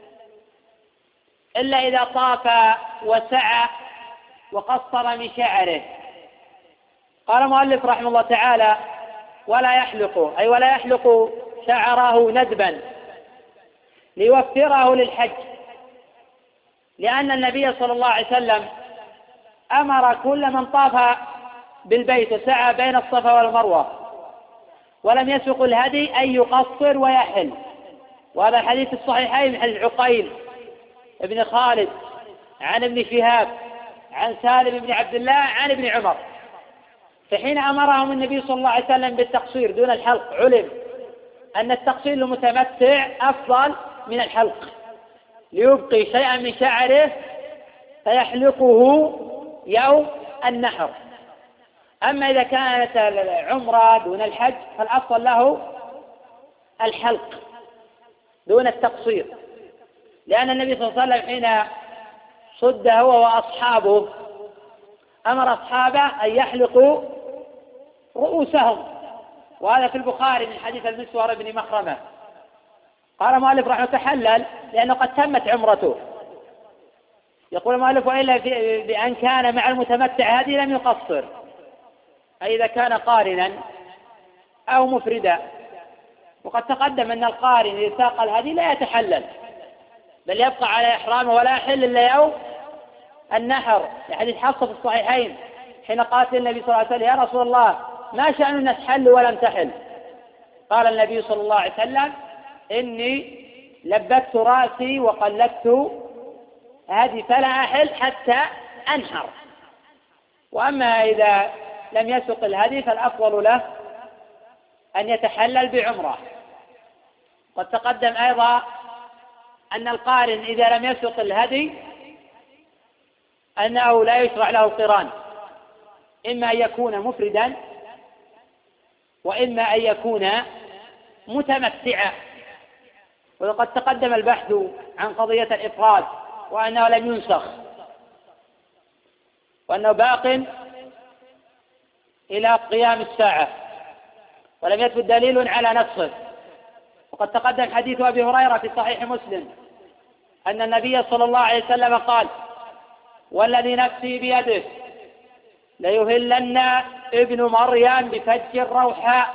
إلا إذا طاف وسعى وقصر من شعره. قال المؤلف رحمه الله تعالى: ولا يحلق، أي ولا يحلق شعره ندبا ليوفره للحج، لأن النبي صلى الله عليه وسلم أمر كل من طاف بالبيت وسعى بين الصفا والمروة ولم يسق الهدي أن يقصر ويحل. وهذا الحديث الصحيحين من حديث عقيل ابن خالد عن ابن شهاب عن سالم بن عبد الله عن ابن عمر. فحين أمرهم النبي صلى الله عليه وسلم بالتقصير دون الحلق علم أن التقصير للمتمتع أفضل من الحلق، ليبقي شيئا من شعره فيحلقه يوم النحر. أما إذا كانت العمرة دون الحج فالأفضل له الحلق دون التقصير، لأن النبي صلى الله عليه وسلم حين صد هو وأصحابه أمر أصحابه أن يحلقوا رؤوسهم، وهذا في البخاري من حديث المسور بن مخرمة. قال المؤلف رحمه الله تحلل لأنه قد تمت عمرته. يقول المؤلف وإلا بأن كان مع المتمتع هذه لم يقصر، أي إذا كان قارنا أو مفردا. وقد تقدم أن القارن إذا ساق الهدي لا يتحلل بل يبقى على إحرامه ولا يحل إلا يوم النحر، لحديث حفصة في الصحيحين حين قالت النبي صلى الله عليه وسلم: يا رسول الله ما شأننا تحل ولم تحل؟ قال النبي صلى الله عليه وسلم: إني لبت رأسي وقلدت هذه فلا أحل حتى أنحر. وأما إذا لم يسق الهدي فالأفضل له أن يتحلل بعمرة. قد تقدم أيضا أن القارن إذا لم يسق الهدي أنه لا يشرع له القران، إما أن يكون مفردا وإما أن يكون متمتعا. وقد تقدم البحث عن قضية الإفراد وأنه لم ينسخ وأنه باق إلى قيام الساعة ولم يثبت دليل على نسخه. وقد تقدم حديث أبي هريرة في صحيح مسلم أن النبي صلى الله عليه وسلم قال: والذي نفسي بيده ليهلن ابن مريم بفج الروحاء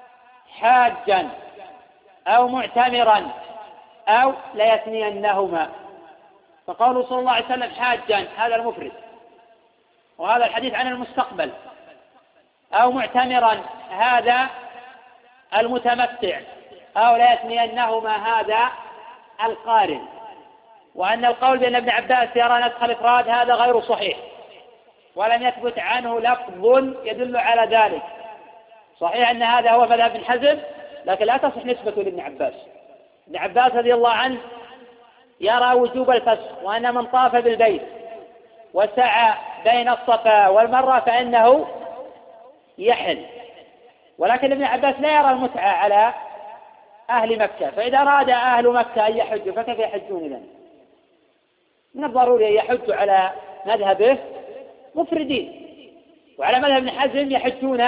حاجا أو معتمرا أو ليثنينهما. فقوله صلى الله عليه وسلم حاجا هذا المفرد، وهذا الحديث عن المستقبل، أو معتمرا هذا المتمتع، أو ليثنينهما هذا القارن. وأن القول بأن ابن عباس يرى نسخ الإفراد هذا غير صحيح، ولم يثبت عنه لفظ يدل على ذلك. صحيح أن هذا هو مذهب ابن حزم، لكن لا تصح نسبته لابن عباس. ابن عباس رضي الله عنه يرى وجوب الفسخ، وأن من طاف بالبيت وسعى بين الصفا والمروة فإنه يحل. ولكن ابن عباس لا يرى المتعة على أهل مكة، فإذا أراد أهل مكة أن يحجوا فكيف يحجون إذن؟ من الضروري أن يحجوا على مذهبه مفردين، وعلى مذهب ابن حزم يحجون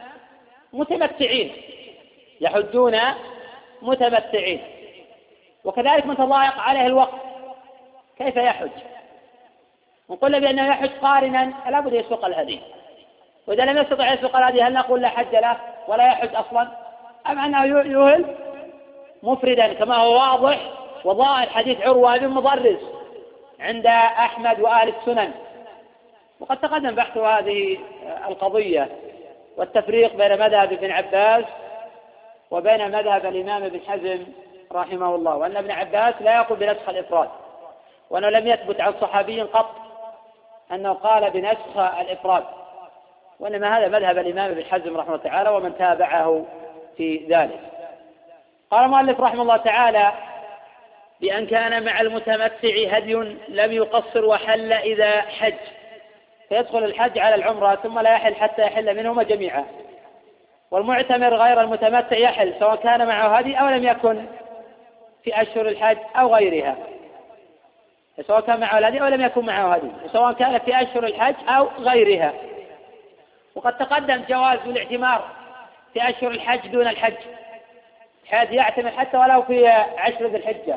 متمتعين يحجون متمتعين. وكذلك من تضايق عليه الوقت كيف يحج؟ ونقول بأنه يحج قارنا فلا بد يسوق الهدي، وإذا لم يستطع يسوق الهدي هل نقول لا حج له ولا يحج أصلا، أم أنه يهل مفردا كما هو واضح وظاهر حديث عروة بن مضرس عند أحمد وآل السنن. وقد تقدم بحث هذه القضية والتفريق بين مذهب ابن عباس وبين مذهب الإمام ابن حزم رحمه الله، وأن ابن عباس لا يقول بنسخ الإفراد، وأنه لم يثبت عن صحابي قط أنه قال بنسخ الإفراد، وإنما هذا مذهب الإمام ابن حزم رحمه الله تعالى ومن تابعه في ذلك. قال المؤلف رحمه الله تعالى: بأن كان مع المتمتع هدي لم يقصر وحل إذا حج، فيدخل الحج على العمرة ثم لا يحل حتى يحل منهما جميعا. والمعتمر غير المتمتع يحل سواء كان معه هدي أو لم يكن في أشهر الحج أو غيرها، سواء كان معه الهدي أو لم يكن معه هدي، سواء كان في أشهر الحج أو غيرها. وقد تقدم جواز الاعتمار في أشهر الحج دون الحج، حيث يعتمر حتى ولو في عشر ذي الحجة،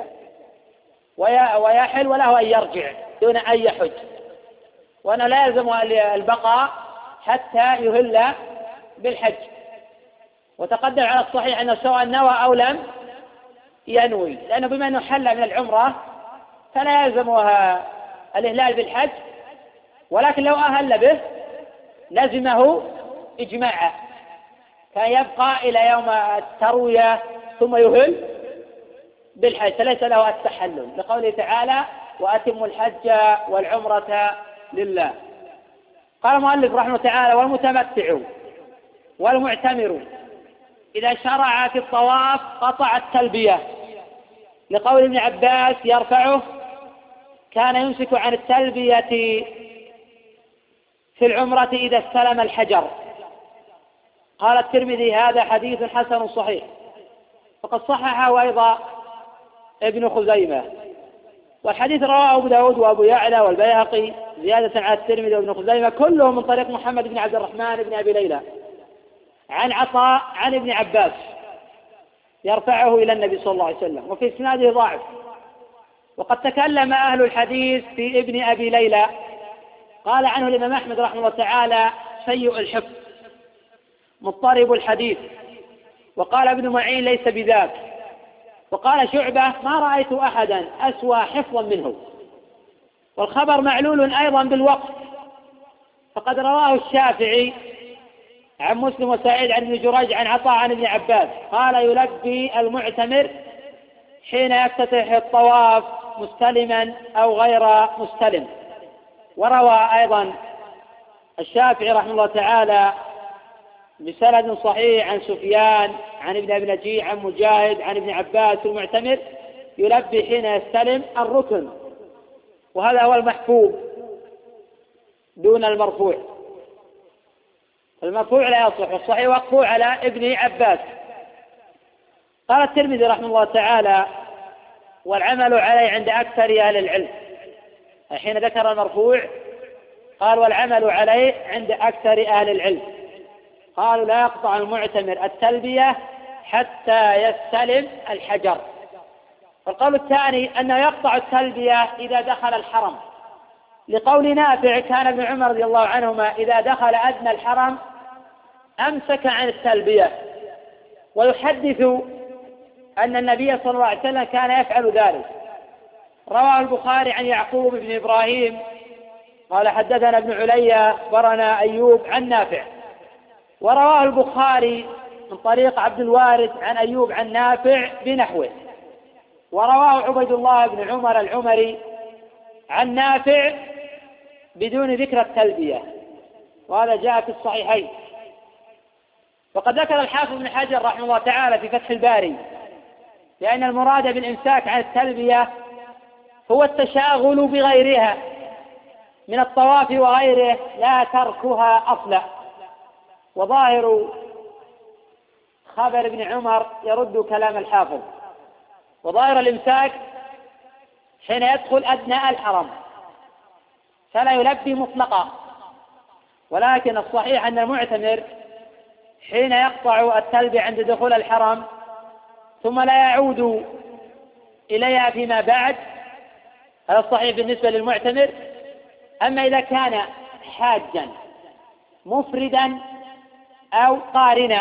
ويحل وله أن يرجع دون أن يحج، وأنه لا يلزم البقاء حتى يهل بالحج. وتقدم على الصحيح أنه سواء نوى أو لم ينوي، لأنه بما أنه حل من العمرة فلا يلزمها الإهلال بالحج، ولكن لو أهل به لزمه إجماعا، كان يبقى إلى يوم التروية ثم يهل بالحج، فليس له التحلل، لقوله تعالى: وأتموا الحج والعمرة لله. قال المؤلف رحمه تعالى: والمتمتع والمعتمر إذا شرع في الطواف قطع التلبية، لقول ابن عباس يرفعه: كان يمسك عن التلبية في العمرة إذا استلم الحجر. قال الترمذي: هذا حديث حسن صحيح. وقد صححه أيضا ابن خزيمة. والحديث رواه أبو داود وأبو يعلى والبيهقي زيادة على الترمذي وابن خزيمة، كلهم من طريق محمد بن عبد الرحمن بن أبي ليلى عن عطاء عن ابن عباس يرفعه إلى النبي صلى الله عليه وسلم، وفي إسناده ضعف. وقد تكلم أهل الحديث في ابن أبي ليلى، قال عنه الإمام أحمد رحمه الله تعالى: سيء الحفظ مضطرب الحديث. وقال ابن معين: ليس بذاك. وقال شعبة: ما رأيت أحدا أسوأ حفظا منه. والخبر معلول أيضا بالوقت، فقد رواه الشافعي عن مسلم وسعيد عن ابن جريج عن عطاء عن ابن عباس قال: يلبي المعتمر حين يفتتح الطواف مستلما أو غير مستلم. وروى أيضا الشافعي رحمه الله تعالى بسند صحيح عن سفيان عن ابن أبي نجيح عن مجاهد عن ابن عباس: المعتمر يلبي حين يستلم الركن. وهذا هو المحفوظ دون المرفوع. المرفوع لا يصح، والصحيح وقفه على ابن عباس. قال الترمذي رحمه الله تعالى: والعمل عليه عند أكثر أهل العلم. حين ذكر المرفوع قال: والعمل عليه عند أكثر أهل العلم. قالوا: لا يقطع المعتمر التلبية حتى يستلم الحجر. والقول الثاني أنه يقطع التلبية إذا دخل الحرم، لقول نافع: كان ابن عمر رضي الله عنهما إذا دخل أدنى الحرم أمسك عن التلبية، ويحدث أن النبي صلى الله عليه وسلم كان يفعل ذلك. رواه البخاري عن يعقوب بن إبراهيم قال: حدثنا ابن علي أخبرنا أيوب عن نافع. ورواه البخاري من طريق عبد الوارث عن أيوب عن نافع بنحوه. ورواه عبيد الله بن عمر العمري عن نافع بدون ذكر التلبية، وهذا جاء في الصحيحين. وقد ذكر الحافظ بن حجر رحمه الله تعالى في فتح الباري لأن المراد بالإمساك عن التلبية هو التشاغل بغيرها من الطواف وغيره، لا تركها أصلا. وظاهر خبر ابن عمر يرد كلام الحافظ، وظاهر الإمساك حين يدخل أدنى الحرم فلا يلبي مطلقا. ولكن الصحيح أن المعتمر حين يقطع التلبية عند دخول الحرم ثم لا يعود إليها فيما بعد، هذا الصحيح بالنسبة للمعتمر. أما إذا كان حاجا مفردا أو قارنا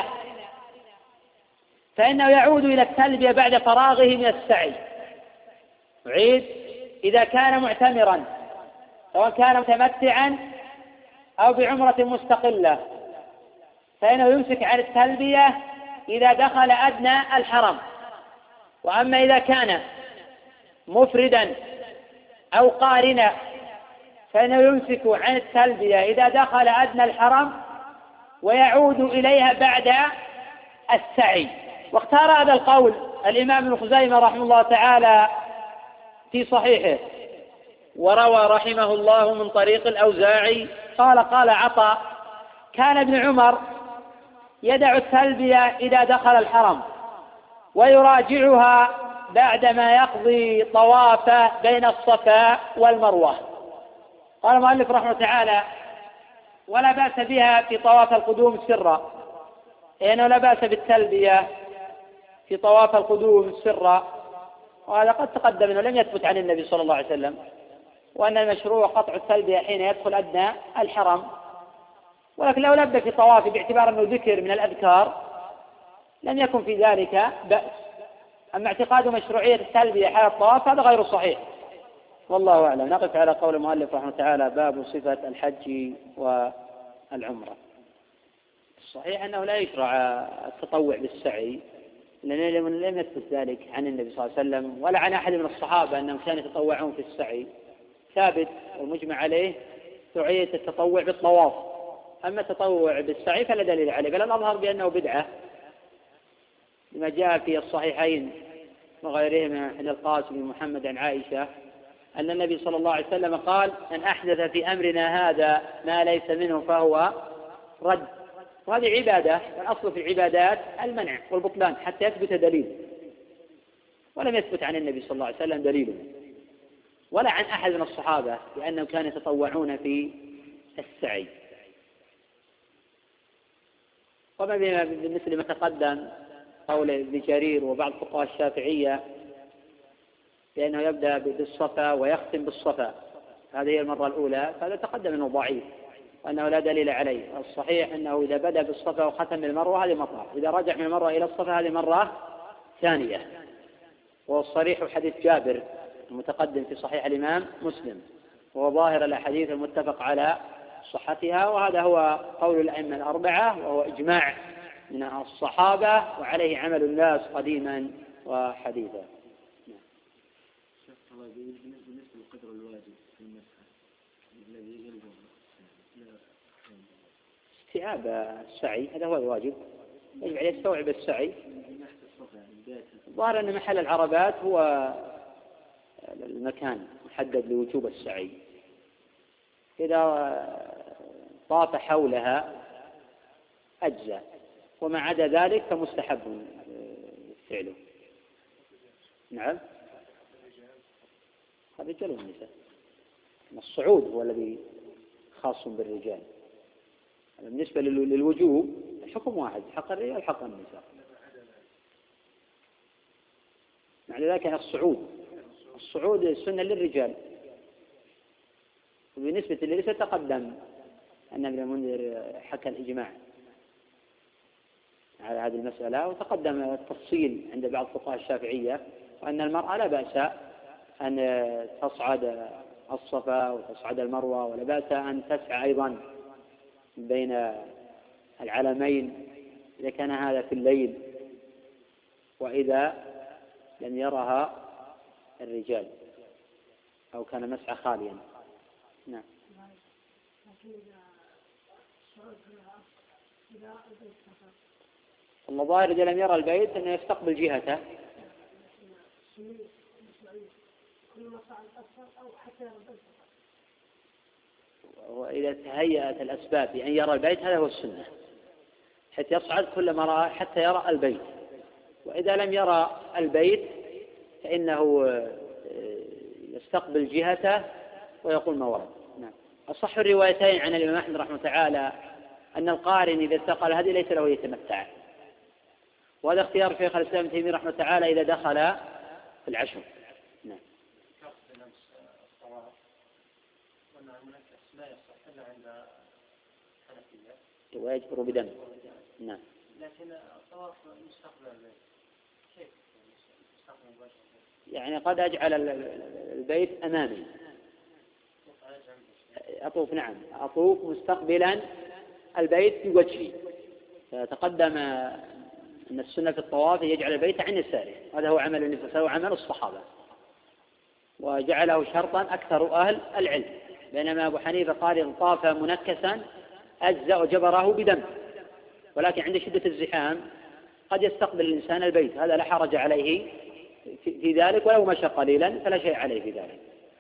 فإنه يعود إلى التلبية بعد فراغه من السعي. يعيد إذا كان معتمرا، سواء كان متمتعا أو بعمرة مستقلة، فإنه يمسك عن التلبية إذا دخل أدنى الحرم. وأما إذا كان مفردا أو قارنا فإنه يمسك عن التلبية إذا دخل أدنى الحرم ويعود إليها بعد السعي. واختار هذا القول الإمام ابن خزيمة رحمه الله تعالى في صحيحه. وروى رحمه الله من طريق الأوزاعي قال: قال عطاء: كان ابن عمر يدع التلبية إذا دخل الحرم ويراجعها بعدما يقضي طوافه بين الصفا والمروة. قال المؤلف رحمه تعالى: ولا بأس بها في طواف القدوم سرا، لأنه لا بأس بالتلبية في طواف القدوم سرا، وهذا قد تقدم أنه لم يثبت عن النبي صلى الله عليه وسلم، وأن المشروع قطع التلبية حين يدخل أدنى الحرم. ولكن لو لبى في طوافه باعتبار أنه ذكر من الأذكار لم يكن في ذلك بأس. أما اعتقاد مشروعية التلبية حال الطواف هذا غير صحيح، والله أعلم. نقف على قول المؤلف رحمه تعالى: باب صفة الحج والعمرة. الصحيح أنه لا يشرع التطوع بالسعي، لأنه لم يثبت ذلك عن النبي صلى الله عليه وسلم ولا عن أحد من الصحابة أنهم كانوا يتطوعون في السعي. ثابت والمجمع عليه مشروعية التطوع بالطواف. أما التطوع بالسعي فلا دليل عليه، بل الأظهر بأنه بدعة لما جاء في الصحيحين وغيرهما عن القاسم بن محمد عن عائشة أن النبي صلى الله عليه وسلم قال: من أحدث في أمرنا هذا ما ليس منه فهو رد. وهذه عبادة، والأصل في العبادات المنع والبطلان حتى يثبت دليل، ولم يثبت عن النبي صلى الله عليه وسلم دليل ولا عن أحد من الصحابة لأنهم كانوا يتطوعون في السعي. وما بالنسبة لما تقدم قول ابن جرير وبعض فقهاء الشافعية لأنه يبدأ بالصفا ويختم بالصفا، هذه هي المرة الأولى، فهذا تقدم أنه ضعيف وأنه لا دليل عليه. الصحيح أنه إذا بدأ بالصفا وختم بالمروة هذه مرة، إذا رجع من المروة إلى الصفا هذه مرة ثانية. والصريح حديث جابر المتقدم في صحيح الإمام مسلم، وهو ظاهر الأحاديث المتفق على صحتها، وهذا هو قول الأئمة الأربعة وهو إجماع من الصحابة وعليه عمل الناس قديما وحديثا. بالنسبة للقدر الواجب في المسح الذي يلزم استيعاب السعي هذا هو الواجب، يجب عليه يستوعب السعي. ظاهر أن محل العربات هو المكان محدد لوجوب السعي، إذا طاف حولها أجزاء، وما عدا ذلك فمستحب فعله. نعم، هذا رجال والنساء، الصعود هو الذي خاص بالرجال. بالنسبة للوجوب الحكم واحد، حق الرجال حق النساء. معنى ذلك الصعود الصعود السنة للرجال. وبالنسبة للنساء تقدم أن ابن المنذر حكى الإجماع على هذه المسألة، وتقدم التفصيل عند بعض فقهاء الشافعية وأن المرأة لا بأس أن تصعد الصفا وتصعد المروة، ولا بأس أن تسعى أيضا بين العلمين إذا كان هذا في الليل وإذا لم يرها الرجال أو كان مسعى خاليا. نعم. المظاهر إذا لم يرى البيت أنه يستقبل جهته. وإذا تهيأت الأسباب بأن يرى البيت هذا هو السنة، حتى يصعد كل ما رأى حتى يرى البيت. وإذا لم يرى البيت فإنه يستقبل جهته ويقول ما ورد. نعم. أصح الروايتين عن الإمام أحمد رحمه تعالى أن القارن إذا استقل هذه ليس له يتمتع، وهذا اختيار شيخ الإسلام ابن تيمية رحمه تعالى إذا دخل في العشر. نعم. ويجبر بدم. نعم. لكن الطواف مستقبل كيف مستقبل؟ يعني قد أجعل البيت أمامي أطوف. نعم، أطوف مستقبلا البيت بوجهي. فتقدم أن السنة في الطواف يجعل البيت عن يساره، هذا هو عمل النبي صلى الله عليه وسلم وعمل الصحابة، وجعله شرطا أكثر أهل العلم. بينما أبو حنيفة قال إن طاف منكسا أجزأ وجبره بدم، ولكن عند شدة الزحام قد يستقبل الإنسان البيت، هذا لا حرج عليه في ذلك، ولو مشى قليلا فلا شيء عليه في ذلك.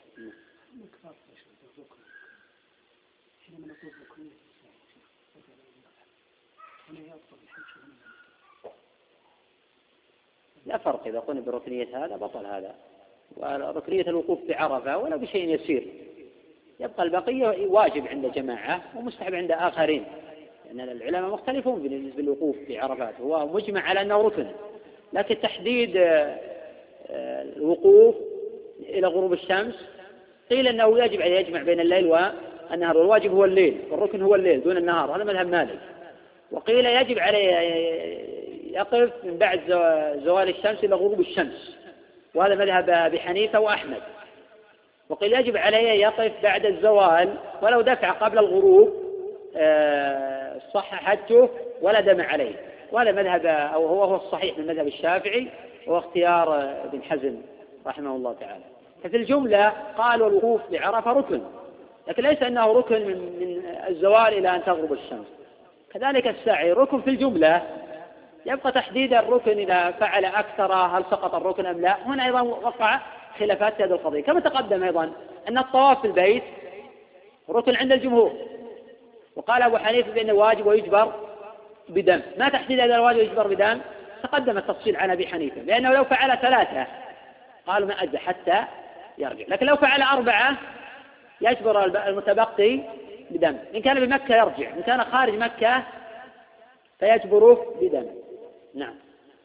لا فرق إذا قلنا بركنية هذا بطل هذا، وركنية الوقوف بعرفة ولا بشيء يسير، يبقى البقية واجب عند جماعة ومستحب عند آخرين، لأن يعني العلماء مختلفون بالنسبة للوقوف في عرفات، هو مجمع على أنه ركن، لكن تحديد الوقوف إلى غروب الشمس قيل أنه يجب عليه يجمع بين الليل والنهار، والواجب هو الليل والركن هو الليل دون النهار، هذا مذهب مالك. وقيل يجب عليه يقف من بعد زوال الشمس إلى غروب الشمس، وهذا مذهب أبي حنيفة وأحمد. وقيل يجب عليه يقف بعد الزوال ولو دفع قبل الغروب صح حجه ولا دم عليه، وهذا مذهب أو هو هو الصحيح من مذهب الشافعي وهو اختيار ابن حزم رحمه الله تعالى. ففي الجملة قالوا الوقوف بعرفة ركن، لكن ليس أنه ركن من, من الزوال إلى أن تغرب الشمس. كذلك السعي ركن في الجملة، يبقى تحديد الركن إذا فعل أكثر هل سقط الركن أم لا. هنا أيضا وقع خلافات في هذه القضية. كما تقدم أيضا أن الطواف في البيت ركن عند الجمهور، وقال أبو حنيفة بأنه واجب ويجبر بدم. ما تحديد هذا الواجب ويجبر بدم؟ تقدم التفصيل عن أبي حنيفة لأنه لو فعل ثلاثة قالوا ما أجزى حتى يرجع، لكن لو فعل أربعة يجبر المتبقي بدم. إن كان بمكة يرجع، إن كان خارج مكة فيجبره بدم. نعم.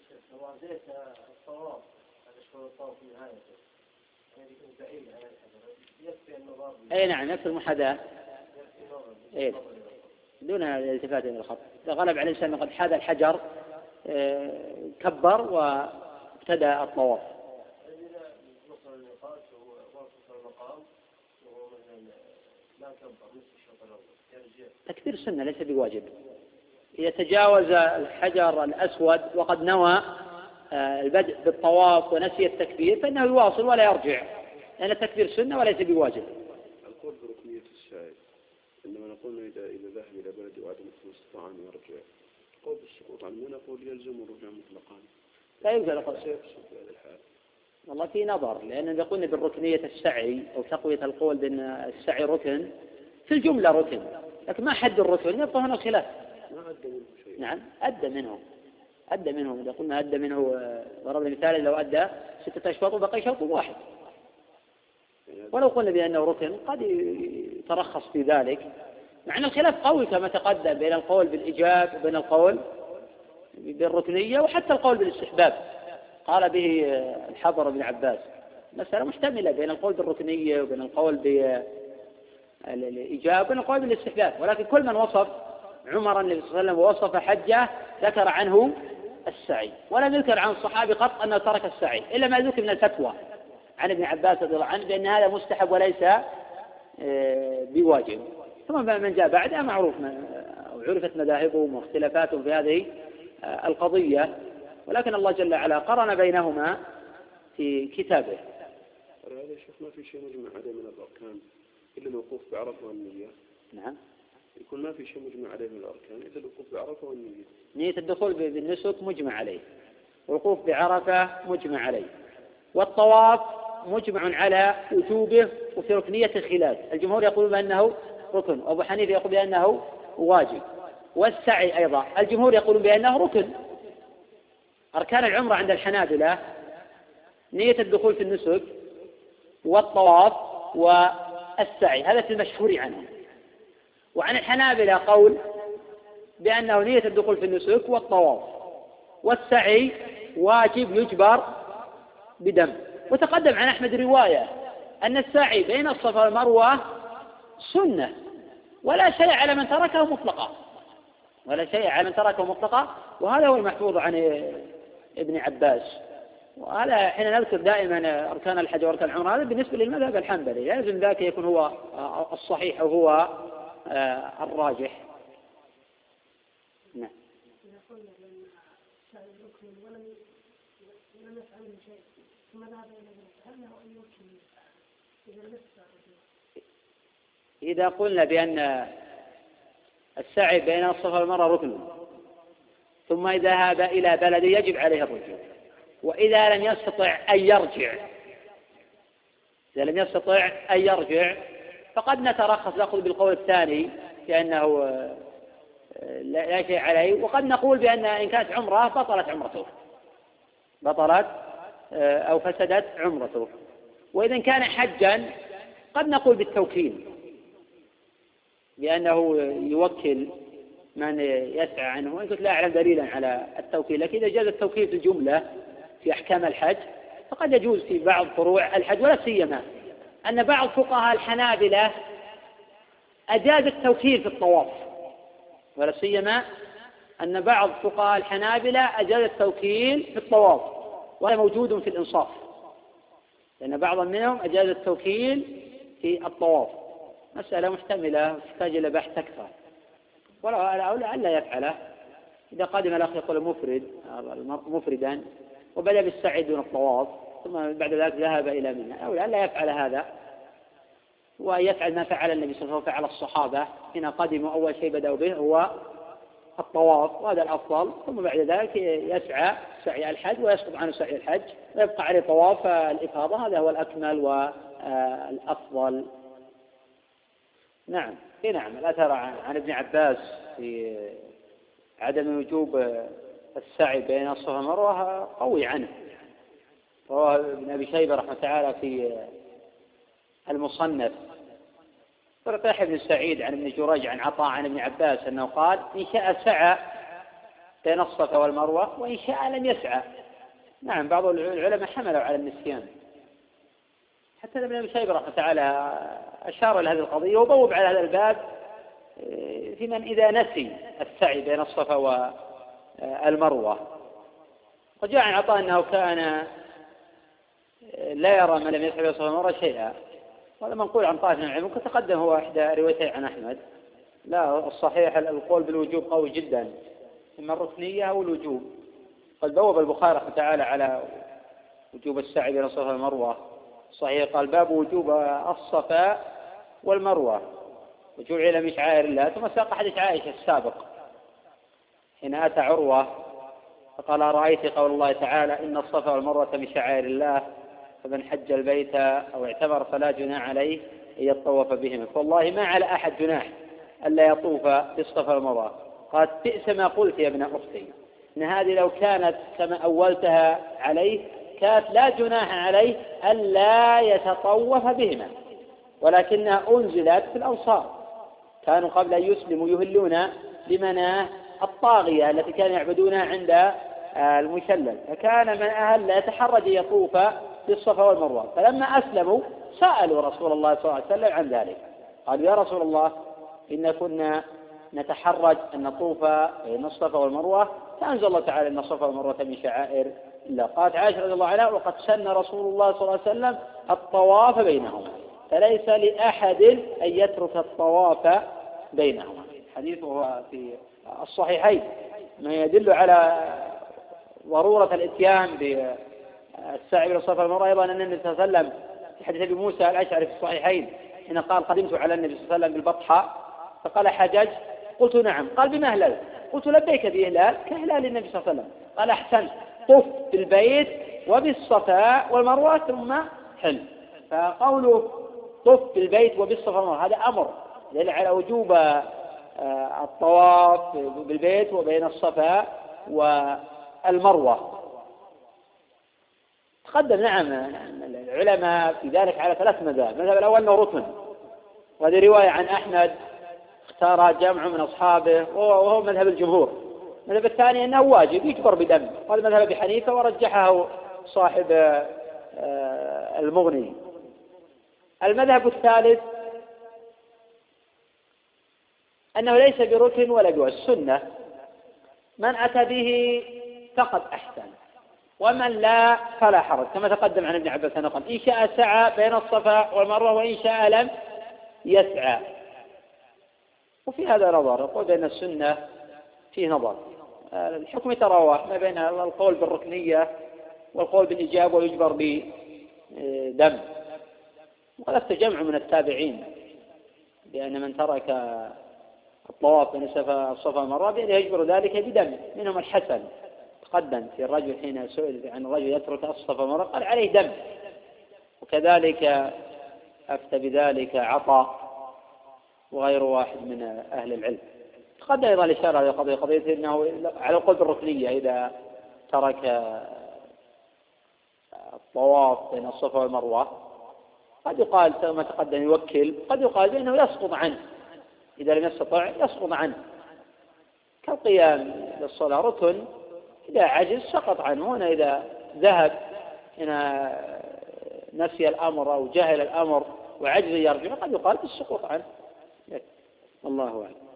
أي نعم، نفس المحاذاة. أي دون الالتفات إلى الخط. إذا غلب على الإنسان قد حاذى الحجر كبر وابتدأ الطواف. تكبير السنة ليس بواجب. إذا تجاوز الحجر الأسود وقد نوى البدء بالطواف ونسي التكبير فإنه يواصل ولا يرجع، لأن التكبير سنة وليس بواجب. القول بركنية السعي عندما نقول إذا إذا ذهب إلى بلد وعدم استطاع أن يرجع، القول بالسقوط عنه نقول يلزم الرجوع مطلقا. لا يوجد القول. والله في نظر، لأن يقولون بالركنية السعي أو تقوية القول بأن السعي ركن في الجملة ركن، لكن ما حد الركن يبقى هنا خلاف. ما أدى منه شيء. نعم أدى منه أدى منه إذا قلنا أدى منه ضربنا مثال لو أدى ستة أشواط وبقي شوط واحد، ولو قلنا بأنه ركن قد يترخص في ذلك، مع أن الخلاف قوي كما تقدم بين القول بالإيجاب وبين القول بالركنية وحتى القول بالاستحباب. قال به الحبر بن عباس مسألة محتملة بين القول بالركنية وبين القول بالإيجاب وبين القول بالاستحباب، ولكن كل من وصف عمر النبي صلى الله عليه وسلم ووصف حجه ذكر عنه السعي، ولم يذكر عن الصحابي قط أنه ترك السعي إلا ما ذكر من الفتوى عن ابن عباس رضي الله عنه بأن هذا مستحب وليس بواجب. ثم من جاء بعده معروف وعرفت مذاهبهم واختلافاتهم في هذه القضية، ولكن الله جل وعلا قرن بينهما في كتابه. هذا الشيخ ما في شيء مجمع عليه من الأركان إلا الوقوف بعرفة والنية. نعم. يكون ما في شيء مجمع عليه من الأركان إلا الوقوف بعرفة والنية. نية الدخول بالنسك مجمع عليه، والوقوف بعرفة مجمع عليه، والطواف مجمع على وجوبه وفي ركنية خلاف. الجمهور يقول بأنه ركن، وأبو حنيفة يقول بأنه واجب، والسعي أيضا الجمهور يقول بأنه ركن. أركان العمرة عند الحنابلة نية الدخول في النسك والطواف والسعي، هذا في المشهور عنهم. وعن الحنابلة قول بأنه نية الدخول في النسك والطواف والسعي واجب يجبر بدم. وتقدم عن أحمد رواية أن السعي بين الصفا والمروة سنة ولا شيء على من تركه مطلقا، ولا شيء على من تركه مطلقا، وهذا هو المحفوظ عن ابن عباس. وهذا حين نذكر دائما أركان الحج وأركان العمرة هذا بالنسبة للمذهب الحنبلي، لازم ذاك يكون هو الصحيح أو هو الراجح. نعم. إذا قلنا بأن السعي بين الصفا والمروة ركن، ثم إذا ذهب إلى بلد يجب عليه الرجوع، وإذا لم يستطع أن يرجع إذا لم يستطع أن يرجع فقد نترخص نأخذ بالقول الثاني لأنه لا شيء عليه، وقد نقول بأن إن كانت عمره بطلت عمرته بطلت أو فسدت عمرته. وإذا كان حجا قد نقول بالتوكيل بأنه يوكل من يسعى عنه، وإن كنت لا أعلم دليلا على التوكيل، لكن إذا جاز التوكيل في الجملة في أحكام الحج فقد يجوز في بعض فروع الحج، ولا سيما أن بعض فقهاء الحنابلة أجاز التوكيل في الطواف، ولا سيما أن بعض فقهاء الحنابلة أجاز التوكيل في الطواف، وهذا موجود في الإنصاف، لأن بعضا منهم أجاز التوكيل في الطواف. مسألة محتملة تحتاج إلى بحث أكثر، ولا أولى ألا يفعله. إذا قدم الأخ يقول مفرد مفردا وبدأ بالسعي دون الطواف ثم بعد ذلك ذهب إلى منى، أولى ألا يفعل هذا ويفعل ما فعل النبي صلى الله عليه وسلم وفعل الصحابة حين قدموا. أول شيء بدأوا به هو الطواف، وهذا الأفضل، ثم بعد ذلك يسعى سعي الحج ويسقط عنه سعي الحج ويبقى عليه طواف الإفاضة، هذا هو الأكمل والأفضل. نعم إيه نعم. الأثر عن ابن عباس في عدم وجوب السعي بين الصفا والمروة قوي عنه، رواه ابن أبي شيبة رحمه تعالى في المصنف. فرقيح بن سعيد عن ابن جريج عن عطاء عن ابن عباس أنه قال: إن شاء سعى بين الصفا والمروة وإن شاء لم يسعى. نعم بعض العلماء حملوا على النسيان، حتى ابن أبي شيبة رحمه تعالى أشار إلى هذه القضية وبوب على هذا الباب في من إذا نسي السعي بين الصفا والمروة. وجاء عن عطاء أنه كان لا يرى من لم يسعى بين الصفا والمروة شيئا، وهذا منقول عن طائفة من العلم، وقد تقدم هو إحدى روايتين عن أحمد. لا الصحيح القول بالوجوب قوي جدا، إما الركنية أو الوجوب. قد بوب البخاري رحمه تعالى على وجوب السعي بين الصفا والمروة، صحيح قال: باب وجوب الصفا والمروة وجعل من شعائر الله. ثم ساق حديث عائشة السابق حين أتى عروة فقال: رأيت قول الله تعالى: إن الصفا والمروة من شعائر الله، فمن حج البيت أو اعتمر فلا جناح عليه أن يطوف بهما. فوالله ما على أحد جناح ألا يطوف بالصفا والمروة. قالت: بئس ما قلت يا ابن أختي، إن هذه لو كانت كما أولتها عليه كانت لا جناح عليه ألا يتطوف بهما، ولكنها أنزلت في الأوصار. كانوا قبل أن يسلموا يهلون بمناه الطاغية التي كانوا يعبدونها عند المشلل، فكان من أهل يتحرج يطوف بالصفا والمروة. فلما أسلموا سألوا رسول الله صلى الله عليه وسلم عن ذلك، قالوا: يا رسول الله إن كنا نتحرج أن نطوف بين الصفا والمروة، فأنزل الله تعالى: إن الصفا والمروة من شعائر الله. قالت عائشة رضي الله عنها: وقد سن رسول الله صلى الله عليه وسلم الطواف بينهما، فليس لأحد أن يترك الطواف بينهما. حديثه في الصحيحين ما يدل على ضرورة الاتيان بالسعي بين الصفا والمروة. أيضا أن النبي صلى الله عليه وسلم في حديث أبي موسى الأشعري في الصحيحين حين قال: قدمت على النبي صلى الله عليه وسلم بالبطحاء فقال: حجج؟ قلت: نعم. قال: بما أهلل؟ قلت: لبيك بإهلال كإهلال النبي صلى الله عليه وسلم. قال: أحسنت، طف بالبيت وبالصفا والمروة ثم حل. فقوله طف بالبيت وبالصفا والمروة هذا أمر دل على وجوب الطواف بالبيت وبين الصفا والمروة. تقدم نعم العلماء في ذلك على ثلاث مذاهب. المذهب الأول أنه ركن، وهذه رواية عن أحمد اختارها جمع من أصحابه وهو مذهب الجمهور. المذهب الثاني أنه واجب يجبر بدم، وهذا مذهب أبي حنيفة ورجحه صاحب المغني. المذهب الثالث أنه ليس بركن ولا بواجب، السنة، من أتى به فقد أحسن، ومن لا فلا حرج، كما تقدم عن ابن عباس أنه قال: إن شاء سعى بين الصفا والمروة وإن شاء لم يسعى. وفي هذا نظر، يقول بأن السنة فيه نظر، الحكم يتراوح ما بين القول بالركنية والقول بالإجابة ويجبر بدم. وقد جمع من التابعين بأن من ترك الطواف بين الصفا والمروة بأن يجبر ذلك بدم، منهم الحسن تقدم في الرجل حين سئل عن الرجل يترك الصفا والمروة قال: عليه دم. وكذلك أفتى بذلك عطاء وغير واحد من أهل العلم. تقدم أيضا الإشارة على قضية قضية أنه على القول بالركنية إذا ترك الطواف بين الصفا والمروة قد يقال كما تقدم يوكل، قد يقال بأنه يسقط عنه إذا لم يستطع يسقط عنه، كالقيام للصلاة ركن، إذا عجز سقط عنه. هنا إذا ذهب هنا نسي الأمر أو جهل الأمر وعجز يرجع قد يقال بالسقوط عنه. الله أعلم.